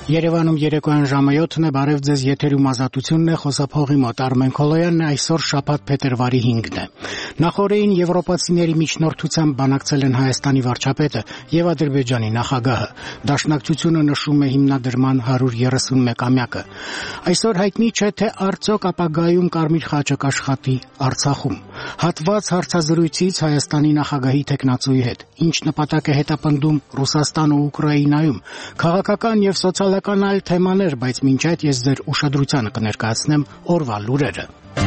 Երևանում երեկոյան ժամը 7-ն է, բարև ձեզ, եթերում Ազատությունն է, խոսափողի մոտ Արմեն Քոլոյանն է, այսօր շաբաթ փետրվարի 5-ն է։ Նախորդին եվրոպացիների միջնորդությամբ բանակցել են Հայաստանի վարչապետը եւ Ադրբեջանի նախագահը։ Դաշնակցությունը նշում է հիմնադրման 131-ամյակը։ Այսօր հայտնի չէ, թե արդյոք ապագայում Կարմիր խաչը կաշխատի Արցախում։ Հատված հարցազրույցից Հայաստանի նախագահի տեխնացուի հետ։ Ինչ նպատակ է հետապնդում Ռուսաստանը ու Ուկրաինայում։ Քաղաքական եւ սոցիալական այլ թեմաներ, բայց մինչ այդ ես ձեր ուշադրությանը կներկայացնեմ օրվա լուրերը։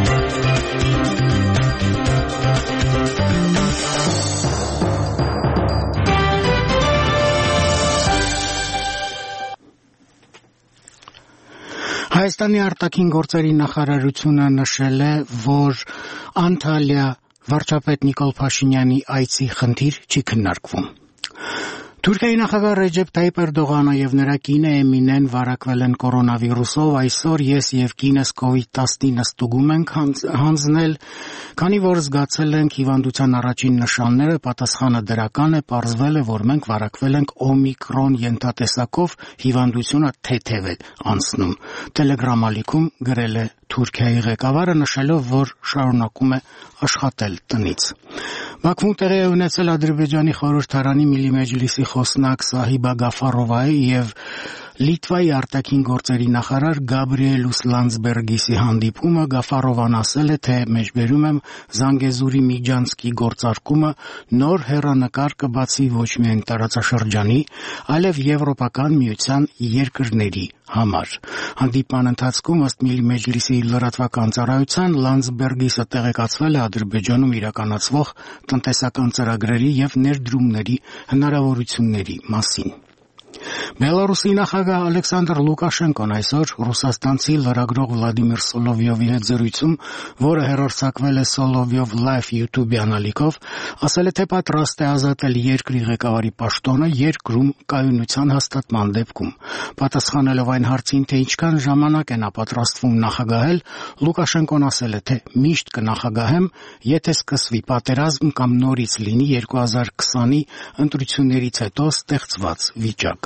Հայաստանի արտաքին գործերի նախարարությունը նշել է, որ Անտալիա վարչապետ Նիկոլ Փաշինյանի այցի խնդիր չի քննարկվում։ Թուրքիայի նախագահ Ռեջեփ Թայիպ Էրդողանը եւ նրա կինը Էմինեն վարակվել են կորոնավիրուսով, այսօր ես եւ կինս COVID-19 ստուգում ենք հանձնել, քանի որ զգացել ենք հիվանդության առաջին նշանները, պատասխանը դրական է, պարզվել է, որ մենք վարակվել ենք օմիկրոն ենթատեսակով, հիվանդությունը թեթև է անցնում։ Տելեգրամ ալիքում գրել է Թուրքիայի ղեկավարը, նշելով, որ շարունակում է աշխատել տնից։ Բաքվում տեղի է ունեցել Ադրբեջանի խորհրդարանի Միլի Մեջլիսի խոսնակ Սահիբա Գաֆարովայի եւ Լիտվայի արտաքին գործերի նախարար Գաբրիելուս Լանդսբերգիսի հանդիպումը։ Գաֆարովան ասել է, թե մեջբերում եմ Զանգեզուրի Միջանցկի գործարկումը նոր հեռանկար կբացի ոչ միայն տարածաշրջանի, այլև Եվրոպական միության երկրների համար։ Հանդիպման ընթացքում ըստ Միլի Մեջլիսի լրատվական ծառայության Լանդսբերգիսը տեղեկացվել է Ադրբեջանում իրականացվող տնտեսական ծրագրերի եւ ներդրումների հնարավորությունների մասին։ Բելարուսի նախագահ Ալեքսանդր Լուկաշենկոն այսօր ռուսաստանցի լրագրող Վլադիմիր Սոլովյովի հետ զրույցում, որը հեռարձակվել է Սոլովյով Live YouTube-յան ալիքով, ասել է, թե պատրաստ է ազատել երկրի ղեկավարի պաշտոնը երկրում կայունության հաստատման դեպքում։ Պատասխանելով այն հարցին, թե ինչքան ժամանակ է նա պատրաստվում նախագահել, Լուկաշենկոն ասել է, թե միշտ կնախագահեմ, եթե սկսվի պատերազմ կամ նորից լինի 2020-ի ընտրություններից հետո ստեղծված վիճակը։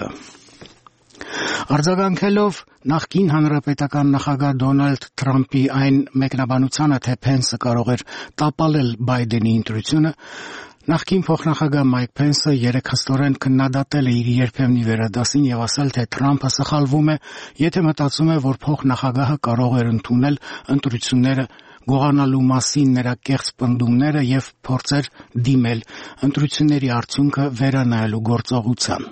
Արձագանքելով նախկին հանրապետական նախագահ Դոնալդ Թրամփի այն մեկնաբանությանը, թե Փենսը կարող էր տապալել Բայդենի ընտրությունը, նախկին փոխնախագահ Մայք Փենսը երեկ հստորեն քննադատել է իր երբեմնի վերադասին եւ ասել, թե Թրամփը սխալվում է, եթե մտածում է, որ փոխնախագահը կարող էր ընդունել ընտրությունները գողանալու մասին նրա կեղծ պնդումները եւ փորձեր դիմել ընտրությունների արդյունքը վերանայելու գործողության։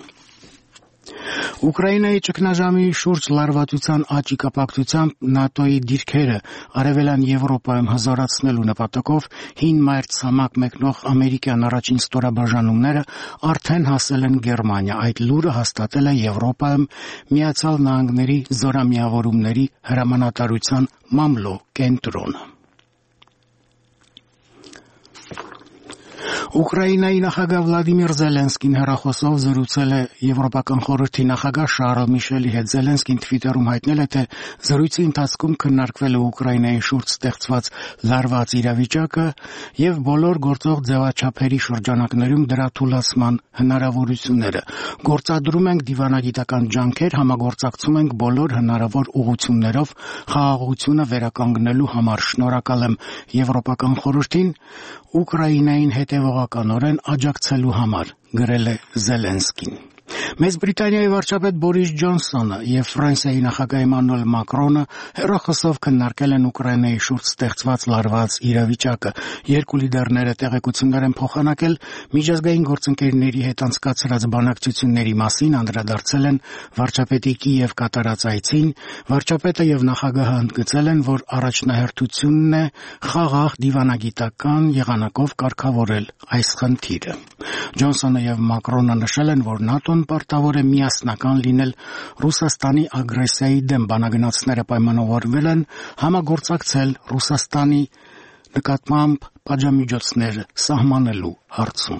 Ուկրաինայի ճգնաժամի շուրջ լարվածության աճի կապակցությամբ ՆԱՏՕ-ի դիրքերը Արևելյան Եվրոպայում հզորացնելու նպատակով հին մայրցամաք մեկնող ամերիկյան առաջին ստորաբաժանումները արդեն հասել են Գերմանիա։ Այդ լուրը հաստատել է Եվրոպայում Միացյալ Նահանգների զորամիավորումների հրամանատարության մամլո կենտրոնը։ Ուկրաինայի նախագահ Վլադիմիր Զելենսկին հեռախոսով զրուցել է Եվրոպական խորհրդի նախագահ Շարլ Միշելի հետ։ Զելենսկին Թվիտերում հայտնել է, թե զրույցի ընթացքում քննարկվել է Ուկրաինայի շուրջ ստեղծված լարված իրավիճակը եւ բոլոր գործող ձևաչափերի շրջանակներում դրա թուլացման հնարավորությունները։ Գործադրում ենք դիվանագիտական ջանքեր, համագործակցում ենք բոլոր հնարավոր ուղղություններով խաղաղությունը վերականգնելու համար։ Շնորհակալ եմ Եվրոպական խորհրդին Ուկրաինային հետևողականորեն աջակցելու համար, գրել է Զելենսկին։ Մեծ Բրիտանիայի վարչապետ Բորիս Ջոնսոնը եւ Ֆրանսիայի նախագահ Էմանուել Մակրոնը հեռախոսով քննարկել են Ուկրաինայի շուրջ ստեղծված լարված իրավիճակը։ Երկու լիդերները տեղեկություններ են փոխանակել միջազգային գործընկերների հետ անցկացրած բանակցությունների մասին, անդրադարձել են վարչապետի Կիև կատարած այցին։ Վարչապետը եւ նախագահը ընդգծել են, որ առաջնահերթությունն է խաղաղ դիվանագիտական եղանակով կարգավորել այս խնդիրը։ Ջոնսոնը եւ Մակրոնը նշել են, որ ՆԱՏՕ-ն պարտավոր է միասնական լինել Ռուսաստանի ագրեսիայի դեմ։ Բանագնացները պայմանավորվել են համագործակցել Ռուսաստանի նկատմամբ պատժամիջոցներ սահմանելու հարցում։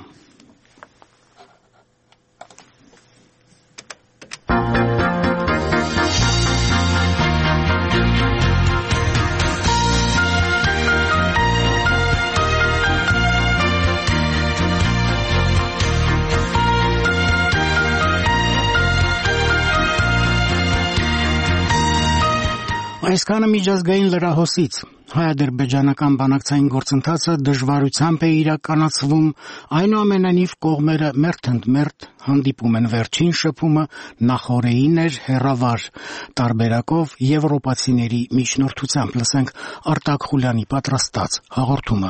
Այսքանը միջազգային լրահոսից հայ-ադրբեջանական բանակցային գործընթացը դժվարությամբ է իրականացվում, այնուամենայնիվ կողմերը մերթընդմերթ հանդիպում են վերջին շփումը նախօրեին էր հեռավար տարբերակով եվրոպացիների միջնորդությամբ։ Լսենք Արտակ Խուլյանի պատրաստած հաղորդումը։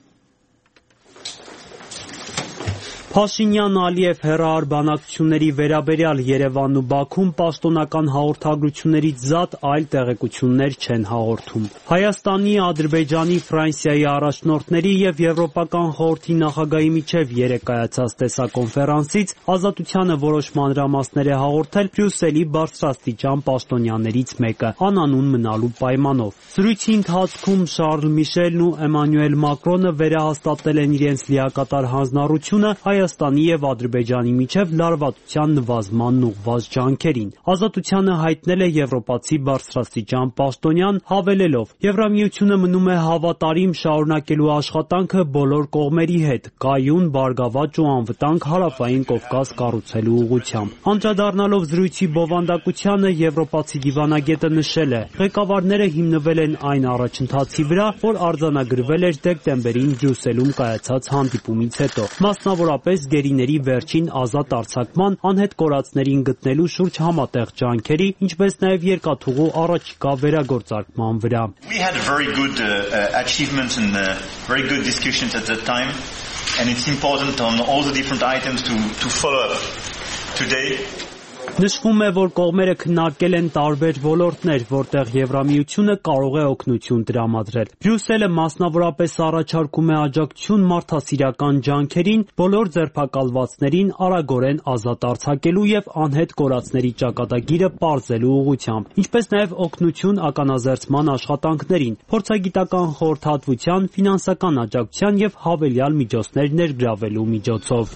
Փաշինյան-Ալիև հեռահար բանակցությունների վերաբերյալ Երևանն ու Բաքուն պաշտոնական հաղորդագրություններից զատ այլ տեղեկություններ չեն հաղորդում։ Հայաստանի, Ադրբեջանի, Ֆրանսիայի առաջնորդների եւ Եվրոպական խորհրդի նախագահի միջև երեկ կայացած տեսակոնֆերանսից Ազատությանը որոշ մանրամասներ է հաղորդել Բրյուսելի բարձրաստիճան պաշտոնյաներից մեկը՝ անանուն մնալու պայմանով։ Զրույցի ընթացքում Շարլ Միշելն ու Էմանուել Մակրոնը վերահաստատել են իրենց լիակատար հանձնառությունը Հայաստանի եւ Ադրբեջանի միջև լարվածության նվազմանն ուղղված ջանքերին։ Ազատությանը հայտնել է եվրոպացի բարձրաստիճան պաշտոնյան, հավելելով. Եվրամիությունը մնում է հավատարիմ շարունակելու աշխատանքը բոլոր կողմերի հետ, կայուն, բարգավաճ ու անվտանգ հարավային Կովկաս կառուցելու ուղղությամբ։ Անդրադառնալով զրույցի բովանդակությանը եվրոպացի դիվանագետը նշել է. ղեկավարները հիմնվել են այն առաջընթացի վրա, որ արձանագրվել էր դեկտեմբերին Բրյուսելում կայացած հանդիպումից հետո, մասնավորապես գերիների վերջին ազատ արձակման, անհետ կորածներին գտնելու շուրջ համատեղ ջանքերի, ինչպես նաև երկաթուղու առաջիկա վերագործարկման վրա։ We had very good achievements and very good discussions at that time, and it's important on all the different items to follow up today. Նշվում է, որ կողմերը քննարկել են տարբեր ոլորտներ, որտեղ Եվրամիությունը կարող է օգնություն տրամադրել։ Բրյուսելը մասնավորապես առաջարկում է աջակցություն մարդասիրական ջանքերին, բոլոր ձերբակալվածներին արագորեն ազատ արձակելու եւ անհետ կորածների ճակատագիրը պարզելու ուղղությամբ, ինչպես նաև օգնություն ականազերծման աշխատանքներին, փորձագիտական խորհրդատվության, ֆինանսական աջակցության եւ հավելյալ միջոցներ ներգրավելու միջոցով։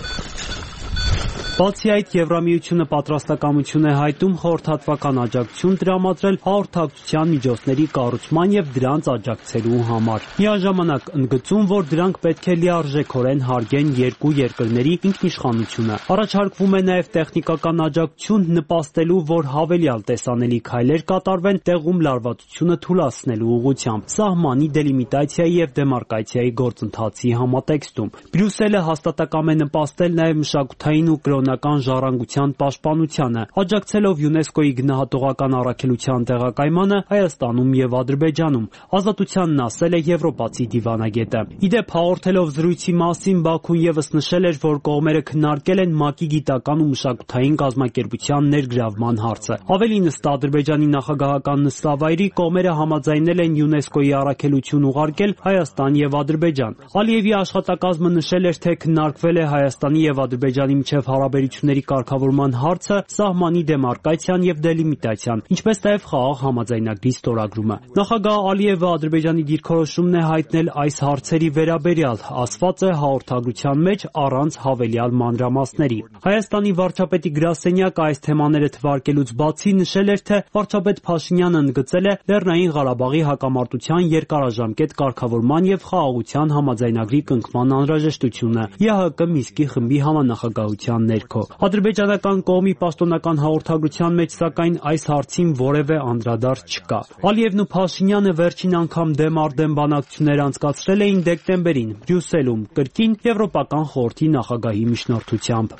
Բացի այդ, Եվրամիությունը պատրաստակամություն է հայտում խորհրդատվական աջակցություն տրամադրել հաղորդակցության միջոցների կառուցման եւ դրանց աջակցելու համար։ Միաժամանակ ընդգծում, որ դրանք պետք է լիարժեքորեն հարգեն երկու երկրների ինքնիշխանությունը։ Առաջարկվում է նաև տեխնիկական աջակցություն նպաստելու, որ հավելյալ տեսանելի քայլեր կատարվեն տեղում լարվածությունը թուլացնելու ուղղությամբ, սահմանի դելիմիտացիայի եւ դեմարկացիայի գործընթացի համատեքստում։ Բրյուսելը հաստատակամ է նպաստել նաև մշակութային ու կրոնական ժառանգության պաշտպանությանը, աջակցելով ՅՈՒՆԵՍԿՕ-ի գնահատողական առաքելության տեղակայմանը Հայաստանում եւ Ադրբեջանում։ Ազատությանն ասել է եվրոպացի դիվանագետը։ Իդեպ հաղորդելով զրույցի մասին Բաքուն եւս նշել էր, որ կողմերը քննարկել են ՄԱԿ-ի գիտական ու մշակութային կազմակերպության ներգրավման հարցը։ Ավելին ըստ Ադրբեջանի նախագահական նստավայրի կողմերը համաձայնել են ՅՈՒՆԵՍԿՕ-ի առաքելություն ուղարկել Հայաստան եւ Ադրբեջան։ Ալիևի աշխատակազմը նշել էր, թե քննարկվել է Հայաստանի եւ Ադրբեջանի միջև հարաբերությունների կարգավորման հարցը, սահմանի դեմարկացիան եւ դելիմիտացիան, ինչպես նաև խաղաղ համաձայնագրի ստորագրումը։ Նախագահ Ալիևը Ադրբեջանի դիրքորոշումն է հայտնել այս հարցերի վերաբերյալ, ասված է հաղորդագրության մեջ առանց հավելյալ մանրամասների։ Հայաստանի վարչապետի գրասենյակը այս թեմաները թվարկելուց բացի նշել էր, թե վարչապետ Փաշինյանը ընդգծել է Լեռնային Ղարաբաղի հակամարտության երկարաժամկետ կարգավորման եւ խաղաղության համաձայնագրի կնքման անհրաժեշտությունը ԵՀԿ Մինսկի խմբի համանախագահության ներքո։ Ադրբեջանական կողմի պաշտոնական հաղորդագրության մեջ սակայն այս հարցին որևէ անդրադարձ չկա։ Ալիևն ու Փաշինյանը վերջին անգամ դեմ առ դեմ բանակցություններ անցկացրել էին դեկտեմբերին Բրյուսելում, կրկին Եվրոպական խորհրդի նախագահի միջնորդությամբ։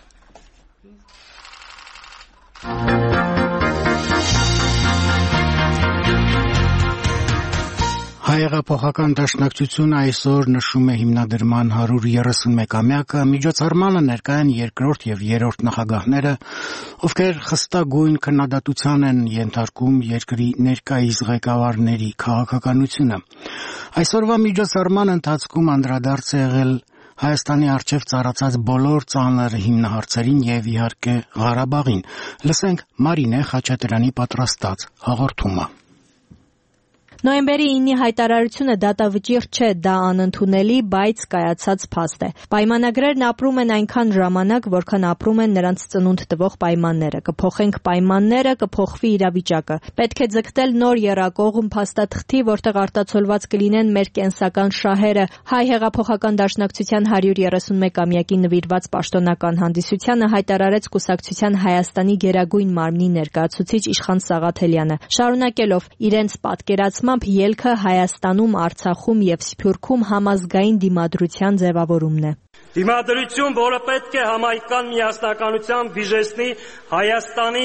Հայեղափոխական դաշնակցությունը այսօր նշում է հիմնադրման 131-ամյակը, միջոցառմանը ներկա են երկրորդ եւ երրորդ նախագահները, ովքեր խստագույն քննադատության են ենթարկում երկրի ներկայիս ղեկավարների քաղաքականությունը։ Այսօրվա միջոցառման ընթացքում անդրադարձ է եղել Հայաստանի առջև ծառացած բոլոր ծանր հիմնահարցերին եւ իհարկե Ղարաբաղին։ Լսենք Մարինե Խաչատրյանի պատրաստած հաղորդումը։ Նոյեմբերի 9-ի հայտարարությունը դատավճիռ չէ, դա անընդունելի, բայց կայացած փաստ է։ Պայմանագրերն ապրում են այնքան ժամանակ, որքան ապրում են նրանց ծնունդ տվող պայմանները։ Կփոխենք պայմանները, կփոխվի իրավիճակը։ Պետք է ձգտել նոր եռակողմ փաստաթղթի, որտեղ արտացոլված կլինեն մեր կենսական շահերը։ Հայ հեղափոխական դաշնակցության 131-ամյակի նվիրված պաշտոնական հանդիսությանը հայտարարեց կուսակցության Հայաստանի գերագույն մարմնի ներկայացուցիչ Իշխան Սաղաթելյանը, շարունակելով իրենց պատկերացմամբ ելքը Հայաստանում, Արցախում եւ Սփյուռքում համազգային դիմադրության ձևավորումն է։ Դիմադրություն, որը պետք է համայնքական միասնականությամբ վիժեցնի Հայաստանի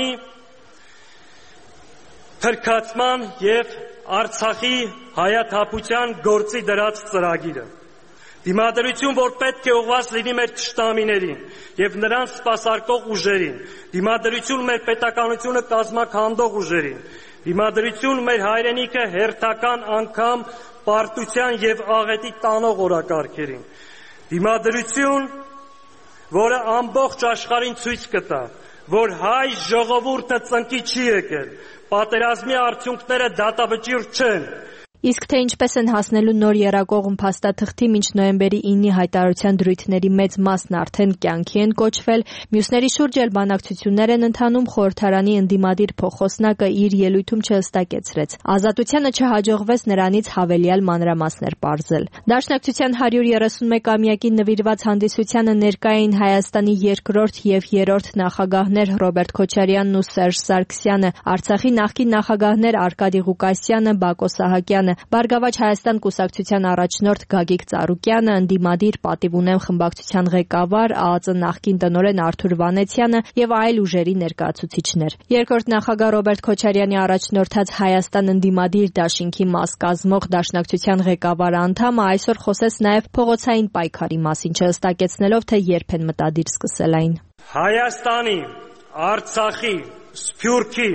թրքացման եւ Արցախի հայաթափության գործի դրած ծրագիրը։ Դիմադրություն, որ պետք է ուղղված լինի մեր թշնամիներին եւ նրանց սպասարկող ուժերին։ Դիմադրություն մեր պետականությունը կազմաքանդող ուժերին։ Դիմադրություն մեր հայրենիքը հերթական անգամ պարտության եւ աղետի տանող օրակարգերին։ Դիմադրություն, որը ամբողջ աշխարհին ցույց կտա, որ հայ ժողովուրդը ծնկի չի եկել, պատերազմի արդյունքները դատավճիռ չեն։ Իսկ թե ինչպես են հասնելու նոր եռակողմ փաստաթղթի մինչ նոյեմբերի 9-ի հայտարարության դրույթների մեծ մասն արդեն կյանքի են կոչվել, մյուսների շուրջ էլ բանակցություններ են ընթանում, խորհրդարանի ընդդիմադիր փոխոսնակը իր ելույթում չհստակեցրեց։ Ազատությանը չհաջողվեց նրանից հավելյալ մանրամասներ պարզել։ Դաշնակցության 131-ամյակի նվիրված հանդիսությանը ներկա էին Հայաստանի երկրորդ եւ երրորդ նախագահներ Ռոբերտ Քոչարյանն ու Սերժ Սարգսյանը, Արցախի նախկին նախագահներ Արկադի Ղուկասյանը, Բակո Սահակյանը, Բարգավաճ Հայաստան կուսակցության առաջնորդ Գագիկ Ծառուկյանը, ընդդիմադիր պատիվունեմ խմբակցության ղեկավար ԱԱԾ նախկին տնօրեն Արթուր Վանեցյանը եւ այլ ուժերի ներկայացուցիչներ։ Երկրորդ նախագահ Ռոբերտ Քոչարյանի առաջնորդած Հայաստան ընդդիմադիր դաշինքի մաս կազմող դաշնակցության ղեկավար անդամը այսօր խոսեց նաեւ փողոցային պայքարի մասին, չհստակեցնելով թե երբ են մտադիր սկսել այն։ Հայաստանի, Արցախի, Սփյուռքի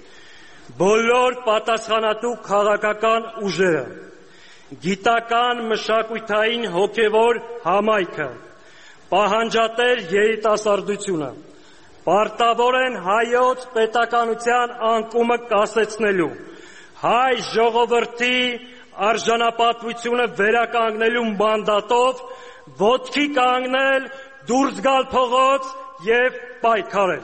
բոլոր պատասխանատու քաղաքական ուժերը, գիտական, մշակութային, հոգևոր համայնքը, պահանջատեր երիտասարդությունը, պարտավոր են հայոց պետականության անկումը կասեցնելու, հայ ժողովրդի արժանապատվությունը վերականգնելու մանդատով ոտքի կանգնել, դուրս գալ փողոց եւ պայքարել։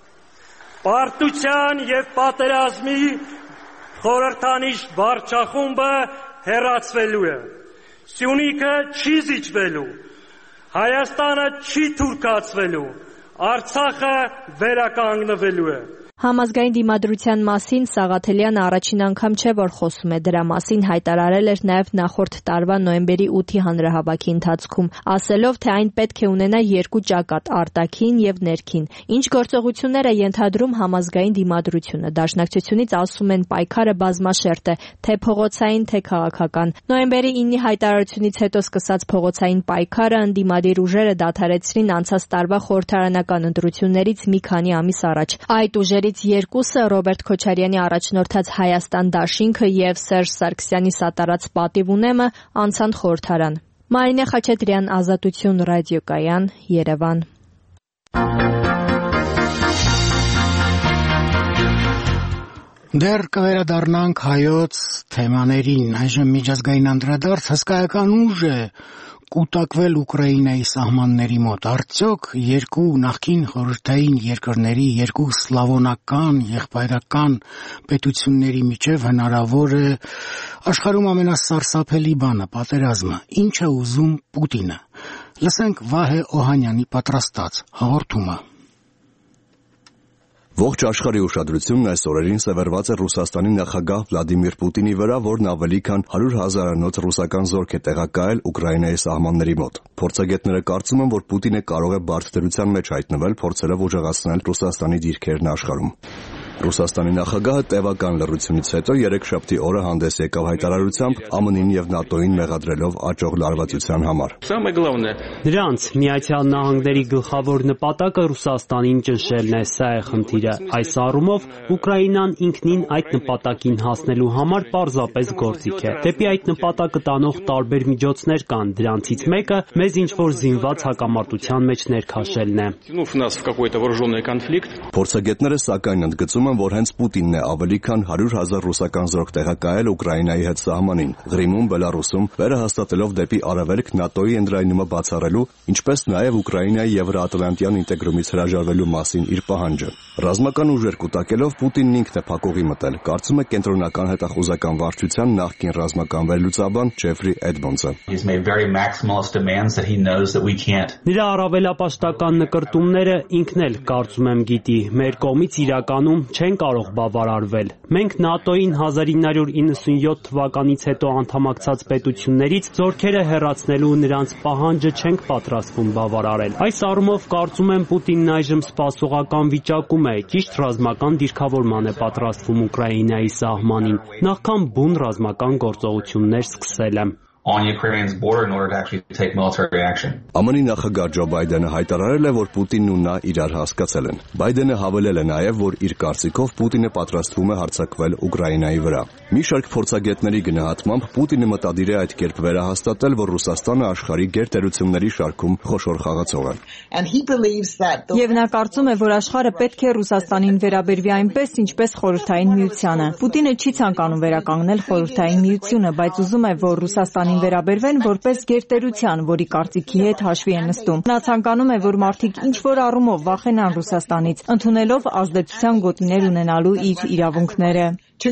Պարտության եւ պատերազմի խորհրդանիշ վարչախումբը հեռացվելու է։ Սյունիքը չի զիջվելու, Հայաստանը չի թուրքացվելու, Արցախը վերականգնվելու է։ Համազգային դիմադրության մասին Սաղաթելյանը առաջին անգամ չէ, որ խոսում է, դրա մասին հայտարարել էր նաև նախորդ տարվա նոյեմբերի 8-ի հանրահավաքի ընթացքում, ասելով, թե այն պետք է ունենա երկու ճակատ՝ արտաքին եւ ներքին։ Ինչ գործողություններ է ենթադրում համազգային դիմադրությունը։ Դաշնակցությունից ասում են պայքարը բազմաշերտ է, թե փողոցային, թե քաղաքական։ Նոյեմբերի 9-ի հայտարարությունից հետո սկսած փողոցային պայքարը ընդդիմադիր ուժերը դադարեցրին անցած տարվա խորհրդարանական ընտրություններից մի քանի ամիս առաջ։ Այդ ուժերից երկուսը Ռոբերտ Քոչարյանի առաջնորդած Հայաստան դաշինքը եւ Սերժ Սարգսյանի սատարած պատիվունեմը անցան խորհրդարան։ Մարինե Խաչատրյան, Ազատություն ռադիոկայան, Երևան։ Դեռ կվերադառնանք հայոց թեմաներին։ Այժմ միջազգային անդրադարձ հսկայական ուժ է կուտակվել Ուկրաինայի սահմանների մոտ։ Արդյոք երկու նախկին խորհրդային երկրների, երկու սլավոնական, եղբայրական պետությունների միջև հնարավոր է աշխարհում ամենասարսափելի բանը՝ պատերազմը։ Ինչ է ուզում Պուտինը։ Լսենք Վահե Օհանյանի պատրաստած հաղորդումը։ Ողջ աշխարհի ուշադրությունն այս օրերին սևեռված է Ռուսաստանի նախագահ Վլադիմիր Պուտինի վրա, որն ավելի քան 100,000-անոց ռուսական զորք է տեղակայել Ուկրաինայի սահմանների մոտ։ Փորձագետները կարծում են, որ Պուտինը կարող է բարդ դրության մեջ հայտնվել, փորձելով ուժեղացնել Ռուսաստանի դիրքերն աշխարհում։ Ռուսաստանի նախագահը տևական լռությունից հետո երեքշաբթի օրը հանդես եկավ հայտարարությամբ ԱՄՆ-ին եւ ՆԱՏՕ-ին մեղադրելով աճող լարվածության համար։ Դրանց Միացյալ Նահանգների գլխավոր նպատակը Ռուսաստանին ճնշելն է, սա է խնդիրը։ Այս առումով Ուկրաինան ինքնին այդ նպատակին հասնելու համար պարզապես գործիք է։ Դեպի այդ նպատակը տանող տարբեր միջոցներ կան, դրանցից մեկը մեզ ինչ-որ զինված հակամարտության մեջ ներքաշելն է։ Փորձագետները սակայն ընդգծում կարծում են, որ հենց Պուտինն է ավելի քան 100,000 ռուսական զորք տեղակայել Ուկրաինայի հետ սահմանին, Ղրիմում, Բելարուսում, վերահաստատելով դեպի արևելք ՆԱՏՕ-ի ընդլայնումը բացառելու, ինչպես նաև Ուկրաինայի եվրոատլանտյան ինտեգրումից հրաժարվելու մասին իր պահանջը։ Ռազմական ուժեր կուտակելով Պուտինն ինքն է փակուղի մտել, կարծում է կենտրոնական հետախուզական վարչության նախկին ռազմական վերլուծաբան Ջեֆրի Էդմոնդսը։ Նրա առավելապաշտական նկրտումները ինքն էլ կարծում եմ գիտի, մեր կողմից իրականում չեն կարող բավարարվել։ Մենք ՆԱՏՕ-ին 1997 թվականից հետո անդամակցած պետություններից զորքերը հեռացնելու նրանց պահանջը չենք պատրաստվում բավարարել։ Այս առումով կարծում եմ Պուտինն այժմ սպասողական վիճակում է, ճիշտ ռազմական դիրքավորման է պատրաստվում Ուկրաինայի սահմանին, նախքան բուն ռազմական գործողություններ սկսելը։ ԱՄՆ-ի նախագահ Ջո Բայդենը հայտարարել է, որ Պուտինն ու նա իրար հասկացել են։ Բայդենը հավելել է նաև, որ իր կարծիքով Պուտինը պատրաստվում է հարձակվել Ուկրաինայի վրա։ Մի շարք փորձագետների գնահատմամբ Պուտինը մտադիր է այդ կերպ վերահաստատել, որ Ռուսաստանը աշխարհի գերտերությունների շարքում խոշոր խաղացող է։ Եվ նա կարծում է, որ աշխարհը պետք է Ռուսաստանին վերաբերվի այնպես, ինչպես Խորհրդային Միությանը։ Պուտինը չի ցանկանում վերականգնել Խորհրդային Միությունը, բայց ուզում է, որ Ռուսաստանին վերաբերվեն որպես գերտերության, որի կարծիքի հետ հաշվի է նստում։ Նա ցանկանում է, որ մարդիկ ինչ-որ առումով վախենան Ռուսաստանից, ընդունելով ազդեցության գոտիներ ունենալու իր իրավունքները։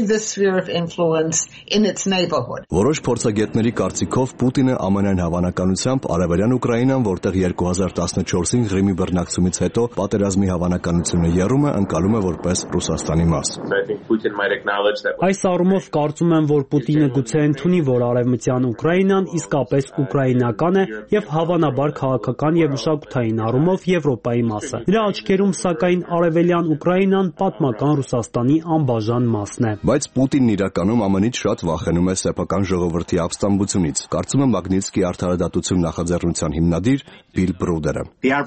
Որոշ փորձագետների կարծիքով Պուտինը ամենայն հավանականությամբ արևելյան Ուկրաինան, որտեղ 2014-ին Ղրիմի բռնակցումից հետո պատերազմի հավանականությունը եռում է, ընկալում է որպես Ռուսաստանի մաս։ Այս առումով կարծում եմ, որ Պուտինը գուցե ընդունի, որ արևմտյան Ուկրաինան իսկապես ուկրաինական է եւ հավանաբար քաղաքական եւ մշակութային առումով Եվրոպայի մասը։ Նրա աչքերում, սակայն, արևելյան Ուկրաինան պատմական Ռուսաստանի անբաժան մասն է։ Բայց Պուտինն իրականում ԱՄՆ-ից շատ վախենում է սեփական ժողովրդի ապստամբությունից, կարծում է Մագնիտսկի արդարադատություն նախաձեռնության հիմնադիր Բիլ Բրուդերը։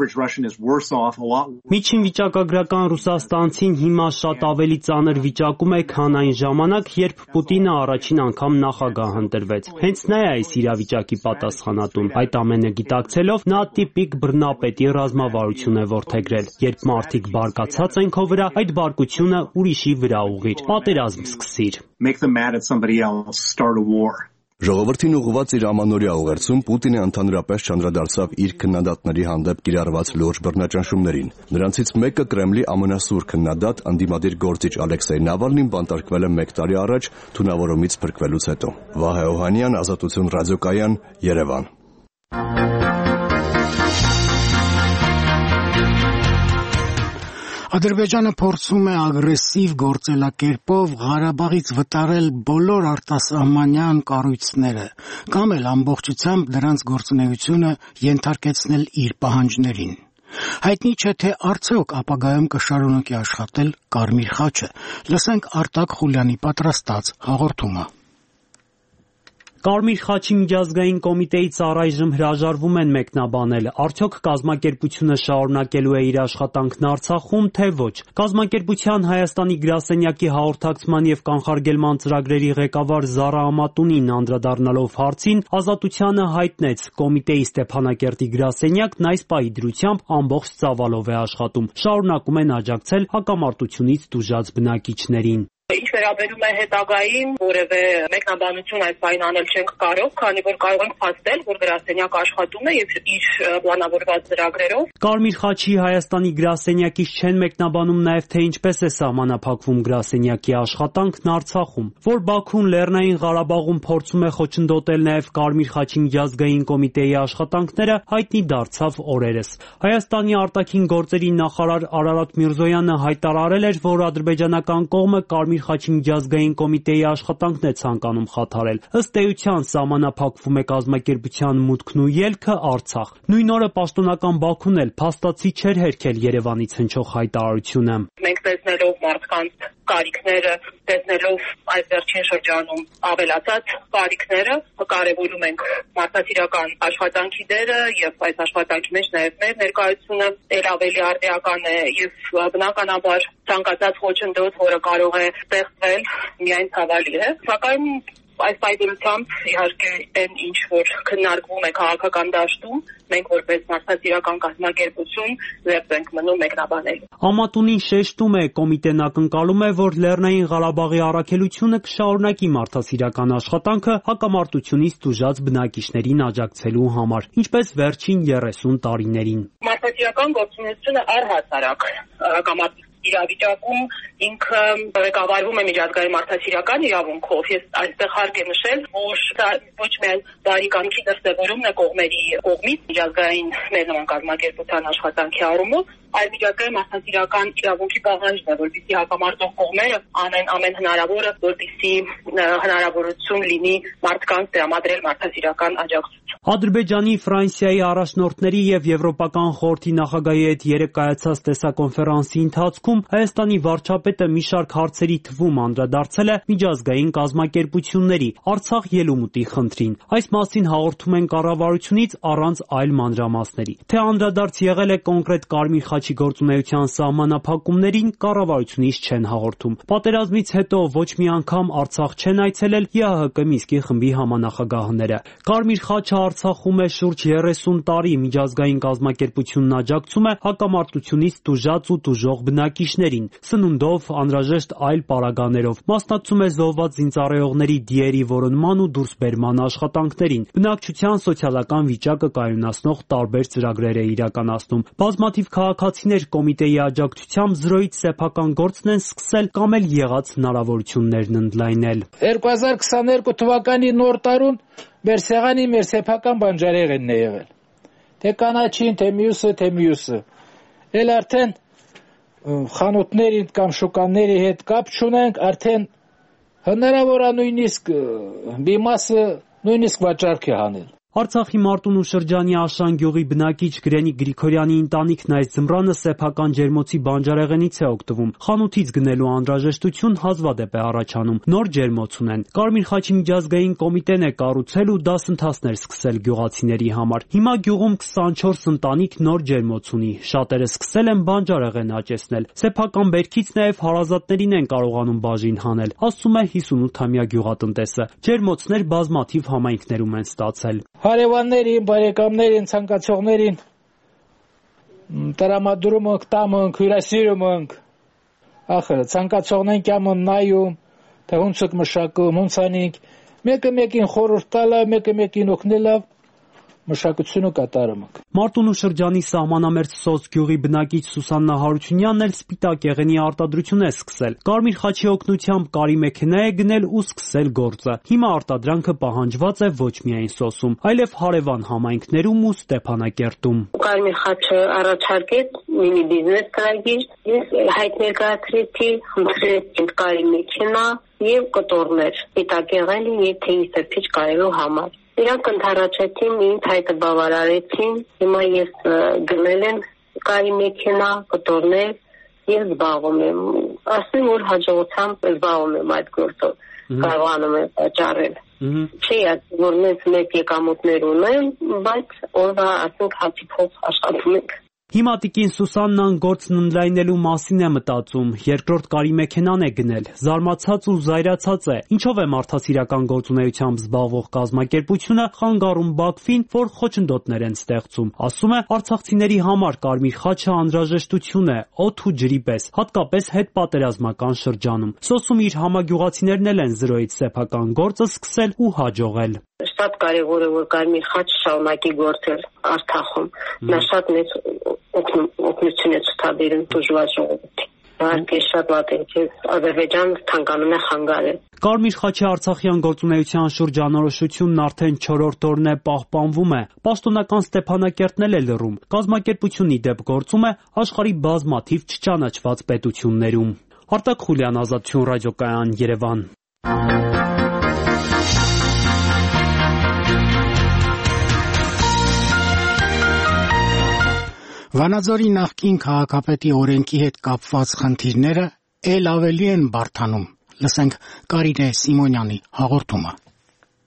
Միջին վիճակագրական ռուսաստանցին հիմա շատ ավելի ծանր վիճակում է, քան այն ժամանակ, երբ Պուտինը առաջին անգամ նախագահ ընտրվեց։ Հենց նա է այս իրավիճակի պատասխանատուն։ Այդ ամենը գիտակցելով նա տիպիկ բռնապետի ռազմավարություն է որդեգրել։ Երբ մարդիկ բարկացած են քո վրա, այդ բարկությունը ուրիշի վրա ուղղիր։ Պատերազմ սկսիր։ Ժողովրդին ուղղված իր ամանորյա ուղերձում Պուտինը ընդհանրապես չանդրադարձավ իր քննադատների հանդեպ կիրառված լուրջ բռնաճնշումներին։ Նրանցից մեկը Կրեմլի ամենասուր քննադատ ընդդիմադիր գործիչ Ալեքսեյ Նավալնին բանտարկվել է 1 տարի առաջ թունավորումից փրկվելուց հետո։ Վահե Օհանյան, Ազատություն ռադիոկայան, Երևան։ Ադրբեջանը փորձում է ագրեսիվ գործելակերպով Ղարաբաղից վտարել բոլոր արտասահմանյան կառույցները կամ էլ ամբողջությամբ դրանց գործունեությունը ենթարկեցնել իր պահանջներին։ Հայտնի չէ, թե արդյոք ապագայում կշարունակի աշխատել Կարմիր խաչը։ Լսենք Արտակ Խուլյանի պատրաստած հաղորդումը։ Կարմիր խաչի միջազգային կոմիտեից առայժմ հրաժարվում են մեկնաբանել, արդյոք կազմակերպությունը շարունակելու է իր աշխատանքն Արցախում, թե ոչ։ Կազմակերպության Հայաստանի գրասենյակի հաղորդակցման և կանխարգելման ծրագրերի ղեկավար Զառա Ամատունին անդրադառնալով հարցին, Ազատությանը հայտնեց, կոմիտեի Ստեփանակերտի գրասենյակն այս պահի դրությամբ ամբողջ ծավալով է աշխատում, շարունակում են աջակցել հակամարտությունից տուժած բնակիչներին։ Ինչ վերաբերում է հետագային, որևէ մեկնաբանություն այս պահին անել չենք կարող, քանի որ կարող ենք փաստել, որ գրասենյակը աշխատում է եւ իր պլանավորված ծրագրերով։ Կարմիր խաչի Հայաստանի գրասենյակից չեն մեկնաբանում նաեւ թե ինչպես է սահմանափակվում գրասենյակի աշխատանքն Արցախում, որ Բաքուն Լեռնային Ղարաբաղում փորձում է խոչընդոտել նաեւ Կարմիր խաչի միջազգային կոմիտեի աշխատանքները, հայտնի դարձավ օրերս։ Հայաստանի արտաքին գործերի նախարար Արարատ Միրզոյանը հայտարարել էր, որ ադրբեջանական կողմը Կարմիր խաչի միջազգային կոմիտեի աշխատանքն է ցանկանում խաթարել։ Ըստ էության սահմանափակվում է կազմակերպության մուտքն ու ելքը Արցախ։ Նույն օրը պաշտոնական Բաքուն էլ փաստացի չէր հերքել Երևանից հնչող հայտարարությունը։ Մենք տեսնելով մարդկանց կարիքները, տեսնելով այս վերջին շրջանում ավելացած կարիքները, կարևորում ենք մարդասիրական աշխատանքի դերը եւ այս աշխատանքի մեջ նաեւ մեր ներկայությունը ել ավելի արդիական է եւ բնականաբար ցանկացած խոչընդոտ, որը կարող է ստեղծվել, միայն ցավալի է, սակայն Այս պայմանությամբ իհարկե այն ինչ որ քննարկվում է քաղաքական դաշտում, մենք որպես մարդասիրական կազմակերպություն զերծ ենք մնում մեկնաբանելու։ Ամատունին շեշտում է, կոմիտեն ակնկալում է, որ Լեռնային Ղարաբաղի առաքելությունը կշարունակի մարդասիրական աշխատանքը հակամարտությունից տուժած բնակիչներին աջակցելու համար, ինչպես վերջին 30 տարիներին։ Մարդասիրական գործունեությունը առհասարակ հակամարտության իրավիճակում ինքը ղեկավարվում է միջազգային մարդասիրական իրավունքով։ Ես այստեղ հարկ է նշել, որ դա ոչ միայն բարիքամքի դրսևորումն է կողմերի կողմից միջազգային մեր նման կազմակերպության աշխատանքի առումով, այլ միջազգային մարդասիրական իրավունքի պահանջն է, որպեսզի հակամարտող կողմերը անեն ամեն հնարավորը, որպեսզի հնարավորություն լինի մարդկանց տրամադրել մարդասիրական աջակցություն։ Ադրբեջանի, Ֆրանսիայի առաջնորդների եւ Եվրոպական խորհրդի նախագահի հետ երեկ կայացած տեսակոնֆերանսի ընթացքում Հայաստանի վարչապետը մի շարք հարցերի թվում անդրադարձել է միջազգային կազմակերպությունների Արցախ ելումուտի խնդրին։ Այս մասին հաղորդում են կառավարությունից առանց այլ մանրամասների։ Թե անդրադարձ եղել է կոնկրետ Կարմիր խաչի գործունեության սահմանափակումներին, կառավարությունից չեն հաղորդում։ Պատերազմից հետո ոչ մի անգամ Արցախ չեն այցելել ԵԱՀԿ Մինսկի խմբի համանախագահները։ Կարմիր խաչը Արցախում է շուրջ 30 տարի, միջազգային կազմակերպությունն աջակցում է հակամարտությունից տուժած ու տուժող բնակիչներին, սնունդով, անհրաժեշտ այլ պարագաներով, մասնակցում է զոհված զինծառայողների դիերի որոնման ու դուրսբերման աշխատանքներին, բնակչության սոցիալական վիճակը կայունացնող տարբեր ծրագրեր է իրականացնում։ Բազմաթիվ քաղաքացիներ կոմիտեի աջակցությամբ զրոյից սեփական գործն են սկսել կամ էլ եղած հնարավորություններն ընդլայնել։ 2022 թվականի նոր տարուն մեր սեղանի մեր սեփական բանջարեղենն է եղել։ Թե կանաչին, թե մյուսը։ Էլ արդեն խանութների կամ շուկաների հետ կապ չունենք, արդեն հնարավոր է նույնիսկ մի մասը նույնիսկ վաճառք է հանել։ Արցախի Մարտունու շրջանի Աշան գյուղի բնակիչ Գրենի Գրիգորյանի ընտանիքն այս ձմռանը սեփական ջերմոցի բանջարեղենից է օգտվում։ Խանութից գնելու անհրաժեշտություն հազվադեպ է առաջանում։ Նոր ջերմոց ունեն։ Կարմիր խաչի միջազգային կոմիտեն է կառուցել ու դասընթացներ սկսել գյուղացիների համար։ Հիմա գյուղում 24 ընտանիք նոր ջերմոց ունի։ Շատերը սկսել են բանջարեղեն աճեցնել։ Սեփական բերքից նաև հարազատներին են կարողանում բաժին հանել, ասում է 58-ամյա գյուղատնտեսը։ Ջերմոցներ բազմաթիվ համայնքներում են ստացել։ Հարևաններին, բարեկամներին, ցանկացողներին տրամադրում ենք, տամ ենք, հյուրասիրում ենք։ Ախր ցանկացողն են կյամը նայում, թե ոնց եք մշակում, ոնց անենք, մեկը մեկին խորհուրդ տալը, մեկը մեկին օգնելը մշակությունը կատարում ենք։ Մարտունու շրջանի սահմանամերձ Սոց գյուղի բնակիչ Սուսաննա Հարությունյանն էլ սպիտակ եղենի արտադրություն է սկսել։ Կարմիր խաչի օգնությամբ կարի մեքենա է գնել ու սկսել գործը։ Հիմա արտադրանքը պահանջված է ոչ միայն Սոսում, այլև հարևան համայնքներում ու Ստեփանակերտում։ Կարմիր խաչը առաջարկեց մինի բիզնես ծրագիր, ես հայտ ներկայացրեցի, խնդրեցի կարի մեքենա եւ կտորներ, սպիտակ եղենի եւ թեյի սրբիչ կարելու համար։ Իրանք ընդառաջեցին, ինձ հայտը բավարարեցին, հիմա ես գնել եմ կարի մեքենա, կտորներ եւ զբաղվում եմ։ Ասեմ, որ հաջողությամբ զբաղվում եմ այդ գործով, կարողանում եմ վաճառել։ Չի ասում, որ մեծ եկամուտներ ունեմ, բայց օրվա ասենք հացի փող աշխատում ենք։ Հիմա տիկին Սուսաննան գործն ընդլայնելու մասին է մտածում, երկրորդ կարի մեքենան է գնել, զարմացած ու զայրացած է, ինչով է մարդասիրական գործունեությամբ զբաղվող կազմակերպությունը խանգարում Բաքվին, որ խոչընդոտներ են ստեղծում։ Ասում է, արցախցիների համար կարմիր խաչը անհրաժեշտություն է, օդ ու ջրի պես, հատկապես հետպատերազմական շրջանում։ Սոսում իր համագյուղացիներն էլ են զրոյից սեփական գործը սկսել ու հաջողել։ Շատ կարևոր է, որ կարմիր խաչը շարունակի գործել Արցախում։ Նա շատ մեծ օգնություն է ցուցաբերում դժվար ժողովրդին։ Իհարկե շատ վատ է, որ Ադրբեջանը ցանկանում է խանգարել։ Կարմիր խաչի արցախյան գործունեության շուրջ անորոշությունն արդեն 4-րդ օրն է պահպանվում է։ Պաշտոնական Ստեփանակերտն էլ է լռում։ Կազմակերպությունն ի դեպ գործում է աշխարհի բազմաթիվ չճանաչված պետություններում։ Արտակ Խուլյան, Ազատություն ռադիոկայան, Երևան։ Վանաձորի նախկին քաղաքապետի օրենքի հետ կապված խնդիրները ել ավելի են բարդանում։ Լսենք Կարինե Սիմոնյանի հաղորդումը։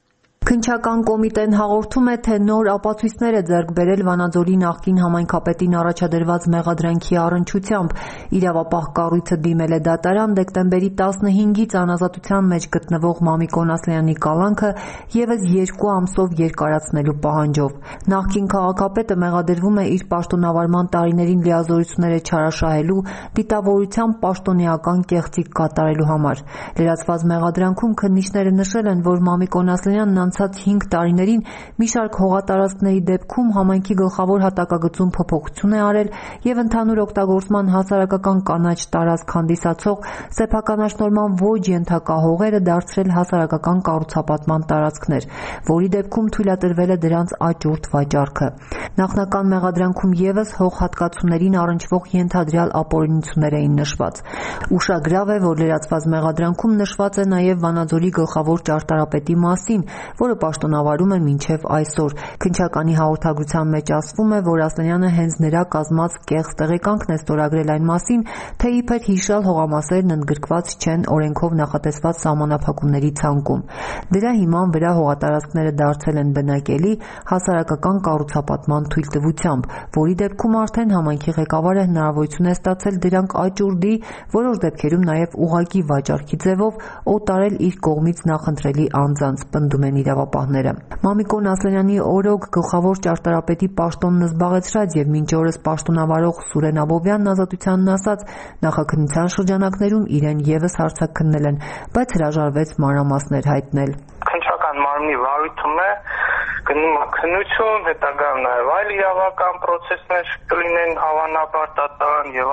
Քննչական կոմիտեն հաղորդում է, թե նոր ապացույցներ է ձեռք բերել Վանաձորի նախկին համայնքապետին առաջադրված մեղադրանքի առնչությամբ։ Իրավապահ կառույցը դիմել է դատարան դեկտեմբերի 15-ից անազատության մեջ գտնվող Մամիկ Օնասլյանի կալանքը ևս 2 ամսով երկարացնելու պահանջով։ Նախկին քաղաքապետը մեղադրվում է իր պաշտոնավարման տարիներին լիազորությունները չարաշահելու, դիտավորությամբ պաշտոնեական կեղծիք կատարելու համար։ Լրացված մեղադրանքում քննիչները նշել են, որ Մամիկ Օնասլյանն անցած 5 տարիներին մի շարք հողատարածքների դեպքում համայնքի գլխավոր հատակագծում փոփոխություն է արել եւ ընդհանուր օգտագործման հասարակական կանաչ տարածք հանդիսացող սեփականաշնորհման ոչ ենթակա հողերը դարձրել հասարակական կառուցապատման տարածքներ, որի դեպքում թույլատրվել է դրանց աճուրդ վաճառքը։ Նախնական մեղադրանքում ևս հողհատկացումներին առնչվող ենթադրյալ ապօրինություններ էին նշված։ Ուշագրավ է, որ լրացված մեղադրանքում նշված է նաեւ Վանաձորի գլխավոր ճարտարապետի մասին, որը պաշտոնավարում է մինչև այսօր։ Քննչականի հաղորդագրության մեջ ասվում է, որ Ասլանյանը հենց նրա կազմած կեղծ տեղեկանքն է ստորագրել այն մասին, թե իբր հիշյալ հողամասերն ընդգրկված չեն օրենքով նախատեսված սահմանափակումների ցանկում։ Դրա հիման վրա հողատարածքները դարձել են բնակելի հասարակական կառուցապատման թույլտվությամբ, որի դեպքում արդեն համայնքի ղեկավարը հնարավորություն է ստացել դրանք աճուրդի, որոշ դեպքերում նաև ուղղակի վաճառքի ձևով օտարել իր կողմից նախընտրելի անձանց, պնդում են իրավապահները։ Մամիկ Օնասլյանի օրոք գլխավոր ճարտարապետի պաշտոնն զբաղեցրած եւ մինչ օրս պաշտոնավարող Սուրեն Աբովյանն ազատությանն ասաց, նախաքննության շրջանակներում իրեն ևս հարցաքննել են, բայց հրաժարվեց մանրամասներ հայտնել։ Քննչական մարմնի վարույթում է գնում է քննություն, հետագա նաև այլ իրավական պրոցեսներ կլինեն հավանաբար դատարան եւ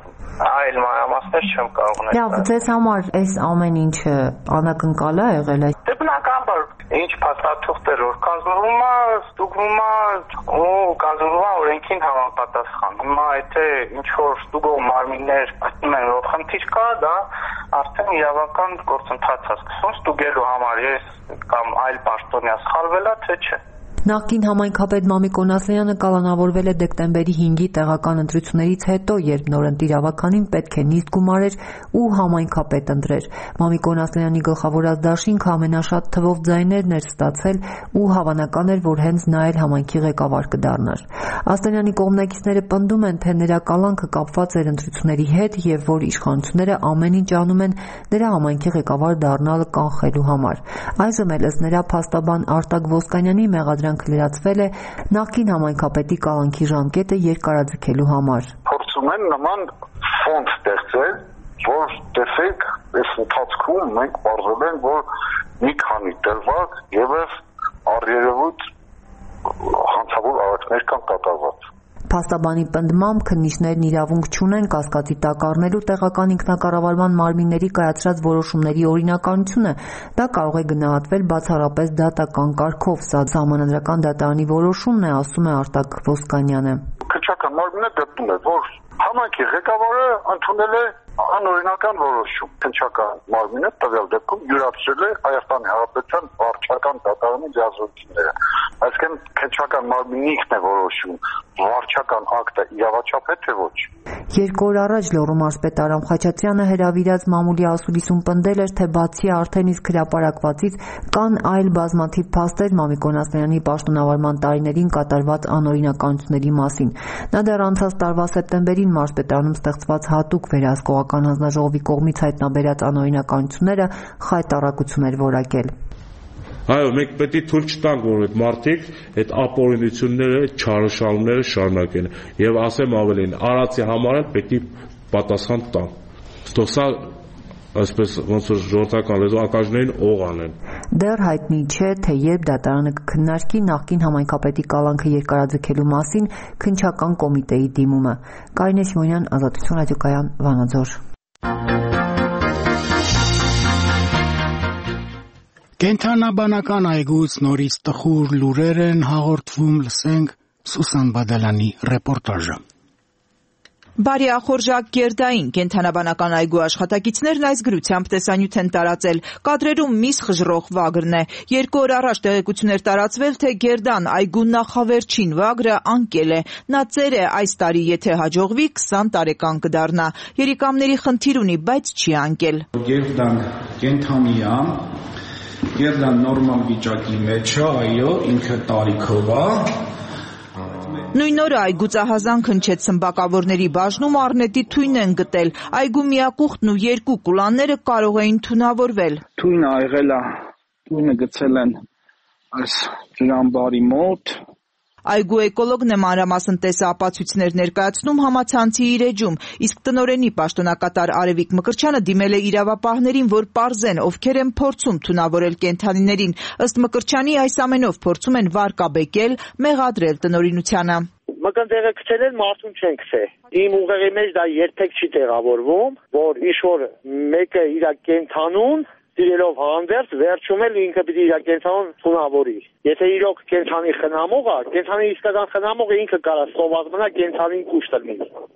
այլ մանրամասներ չեմ կարող ունենալ։ Լավ, ձեզ համար այս ամեն ինչը անակնկալ է եղել է։ Դե բնականաբար ինչ փաստաթուղթեր որ կազմվում է, ստուգվում է ու կազմվում է օրենքին համապատասխան։ Հիմա եթե ինչ որ ստուգող մարմիններ գտնում են որ խնդիր կա, դա արդեն իրավական գործընթաց է սկսվում ստուգելու համար ես կամ այլ պաշտոնյա սխալվել է թե չէ։ Նախկին համայնքապետ Մամիկ Օնասլյանը կալանավորվել է դեկտեմբերի 5-ի տեղական ընտրություններից հետո, երբ նորընտիր ավականին պետք է նիստ գումարեր ու համայնքապետ ընտրեր։ Մամիկ Օնասլյանի գլխավորած դաշինքը ամենաշատ թվով ձայներն էր ստացել ու հավանական էր, որ հենց նա էլ համայնքի ղեկավար կդառնար։ Ասլանյանի կողմնակիցները պնդում են, թե նրա կալանքը կապված էր ընտրությունների հետ եւ որ իշխանությունները ամեն ինչ անում են նրա համայնքի ղեկավար դառնալը կանխելու համար։ Այժմ էլ ըստ նրա փաստաբան Արտակ Ոսկանյանի մեղադրանքը լրացվել է նախկին համայնքապետի կալանքի ժամկետը երկարաձգելու համար։ Փորձում են նման ֆոնդ ստեղծել, որ տեսեք, այս ընթացքում մենք պարզել ենք, որ մի քանի դրվագ ևս առերևույթ հանցավոր արարքներ կան կատարված։ Փաստաբանի պնդմամբ քննիչներն իրավունք չունեն կասկածի տակ առնելու տեղական ինքնակառավարման մարմինների կայացրած որոշումների օրինականությունը, դա կարող է գնահատվել բացառապես դատական կարգով, սա Սահմանադրական դատարանի որոշումն է, ասում է Արտակ Ոսկանյանը։ Քննչական մարմինը գտնում է, որ համայնքի ղեկավարը ընդունել է անօրինական որոշում։ Քննչական մարմինը տվյալ դեպքում յուրացրել է Հայաստանի Հանրապետության վարչական դատարանի լիազորությունները։ Այսինքն քննչական մարմինն ինքն է որոշում վարչական ակտը իրավաչափ է թե ոչ։ 2 օր առաջ Լոռու մարզպետ Արամ Խաչատրյանը հրավիրած մամուլի ասուլիսում պնդել էր, թե բացի արդեն իսկ հրապարակվածից կան այլ բազմաթիվ փաստեր Մամիկ Օնասլյանի պաշտոնավարման տարիներին կատարված անօրինականությունների մասին։ Նա դեռ անցած տարվա սեպտեմբերին մարզպետարանում ստեղծված հատուկ վերահսկողական հանձնաժողովի կողմից հայտնաբերած անօրինականությունները խայտառակություն էր որակել։ Այո, մենք պետք է թույլ չտանք, որ այդ մարդիկ այդ ապօրինությունները, չարաշահումները շարունակեն եւ ասեմ ավելին, արածի համար էլ պետք է պատասխան տան։ Թող սա այսպես ոնց որ ժողովրդական լեզու ակաժներին օղ անեն։ Դեռ հայտնի չէ, թե երբ դատարանը կքննարկի նախկին համայնքապետի կալանքը երկարաձգելու մասին քննչական կոմիտեի դիմումը։ Կարինե Սիմոնյան, Ազատություն ռադիոկայան, Վանաձոր։ Կենթանաբանական այգուց նորից տխուր լուրեր են հաղորդվում, լսենք Սուսան Բադալանի ռեպորտաժը։ Բարեախորժակ Գերդային կենթանաբանական այգու աշխատակիցներն այս գրությամբ տեսանյութ են տարածել։ Կադրերում միս խժռող վագրն է։ 2 օր առաջ տեղեկություններ տարածվել, թե Գերդան այգու նախավերջին վագրը անկել է։ Նա ծեր է այս տարի, եթե հաջողվի, 20 տարեկան կդառնա։ Երիկամների խնդիր ունի, բայց չի անկել։ Գերդան կենթանի է, Գերդան նորմալ վիճակի մեջ է, այո, ինքը տարիքով է։ Նույն օրը այգու ծահազանգ հնչեց սմբակավորների բաժնում առնետի թույն են գտել։ Այգու միակուղտն ու երկու կուլանները կարող էին թունավորվել։ Թույնը աղել է, թույնը գցել են այս ջրամբարի մոտ։ Այգու էկոլոգն է մանրամասն տեսահապացույցներ ներկայացնում համացանցի իր էջում, իսկ տնօրենի պաշտոնակատար Արևիկ Մկրտչյանը դիմել է իրավապահներին, որ պարզեն, ովքեր են փորձում թունավորել կենդանիներին։ Ըստ Մկրտչյանի այս ամենով փորձում են վարկաբեկել, մեղադրել տնօրինությանը։ Մկնդեղը քցել են, մարդուն չեն քցել։ Իմ ուղեղի մեջ դա երբեք չի տեղավորվում, որ ինչ-որ մեկը իր կենդանուն դիրելով հանդերձ վերջում էլ ինքը պիտի իր կենդանուն թունավորի։ Եթե իրոք կենդանի խնամող է, կենդանի իսկական խնամողը ինքը կարա սոված մնա կենդանին կուշտ տնի։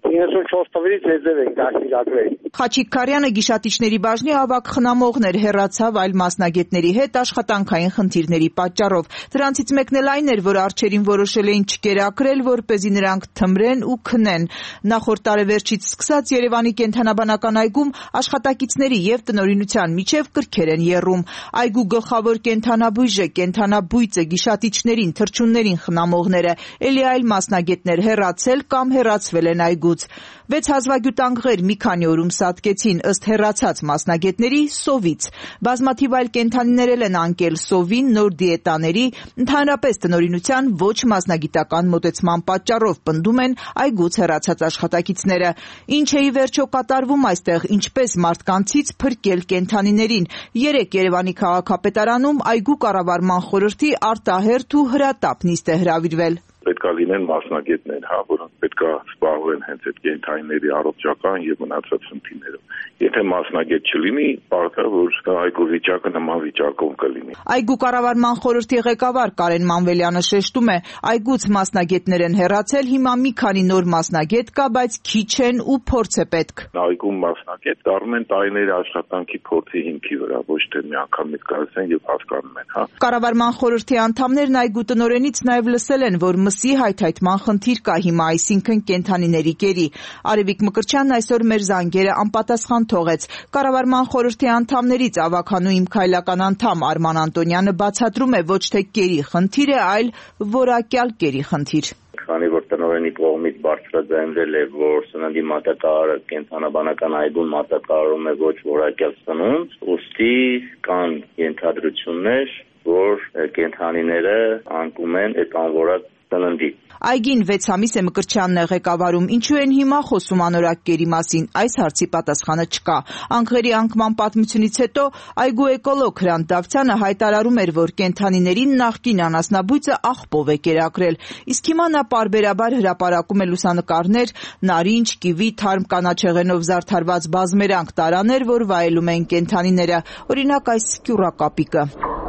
94 թվերից ձեզ են դաստիարակվել։ Խաչիկ Քարյանը գիշատիչների բաժնի ավագ խնամողն էր, հեռացավ այլ մասնագետների հետ աշխատանքային խնդիրների պատճառով։ Դրանցից մեկն էլ այն էր, որ առջերին որոշել էին չկերակրել, որպեսզի նրանք թմրեն ու քնեն։ Նախորդ տարեվերջից սկսած Երևանի կենդանաբանական այգում աշխատակիցների եւ տնօրինության միջև կրքեր են եռում։ Այգու գլխավոր կենդանաբույժը, կենդանաբույծը, գիշատիչներին, թռչուններին խնամողները, ելի այլ մասնագետներ հեռացել կամ հեռացվել են այգուց։ 6 հազվագյուտ անգղեր մի քանի օրում սատկեցին, ըստ հեռացած մասնագետների, սովից։ Բազմաթիվ այլ կենդանիներ են անկել սովին, նոր դիետաների, ընդհանրապես տնօրինության ոչ մասնագիտական մոտեցման պատճառով պնդում են այգուց հեռացած աշխատակիցները։ Ինչ է ի վերջո կատարվում այստեղ, ինչպես մարդկանցից փրկել կենդանիներին։ Երեկ Երևանի քաղաքապետարանում այգու կառավարման խորհրդի արտահերթ ու հրատապ նիստ է հրավիրվել։ Պետք է լինեն մասնագետներ, որոնք պետք է զբաղվեն հենց այդ կենդանիների առողջական եւ մնացած խնդիրներով։ Եթե մասնագետ չլինի, բարդ է, որ այգու վիճակը նման վիճակում կլինի։ Այգու կառավարման խորհրդի ղեկավար Կարեն Մանվելյանը շեշտում է, այգուց մասնագետներ են հեռացել, հիմա մի քանի նոր մասնագետ կա, բայց քիչ են ու փորձ է պետք։ Այգու մասնագետ դառնում են տարիների աշխատանքի փորձի հիմքի վրա, ոչ թե միանգամից գալիս են եւ հասկանում են, հա։ Կառավարման խորհրդի անդամներն այգու տնօրենից նաեւ լսել են, որ մսի հայթայթման խնդիր կա հիմա, այսինքն կենդանիների կերի։ Արևիկ Մկրտչյանն այսօր մեր զանգերը անպատասխան թողեց։ Կառավարման խորհրդի անդամներից ավագանու Իմ քայլական անդամ Արման Անտոնյանը բացատրում է, ոչ թե կերի խնդիր է, այլ որակյալ կերի խնդիր։ Քանի որ տնօրենի կողմից բարձրաձայնվել է, որ սննդի մատակարարը կենդանաբանական այգուն մատակարարում է ոչ որակյալ սնունդ, ուստի կան ենթադրություններ, որ կենդանիները անկում են այդ անորակ սննդի։ Այգին 6 ամիս է Մկրտչյանն է ղեկավարում, ինչու են հիմա խոսում անորակ կերի մասին, այս հարցի պատասխանը չկա։ Անկղերի անկման պատմությունից հետո այգու էկոլոգ Հրանտ Դավթյանը հայտարարում էր, որ կենդանիներին նախկին անասնաբույծը աղբով է կերակրել, իսկ հիմա նա պարբերաբար հրապարակում է լուսանկարներ, նարինջ, կիվի, թարմ կանաչեղենով զարդարված բազմերանք տարաներ, որ վայելում են կենդանիները, օրինակ այս կյուռակապիկը։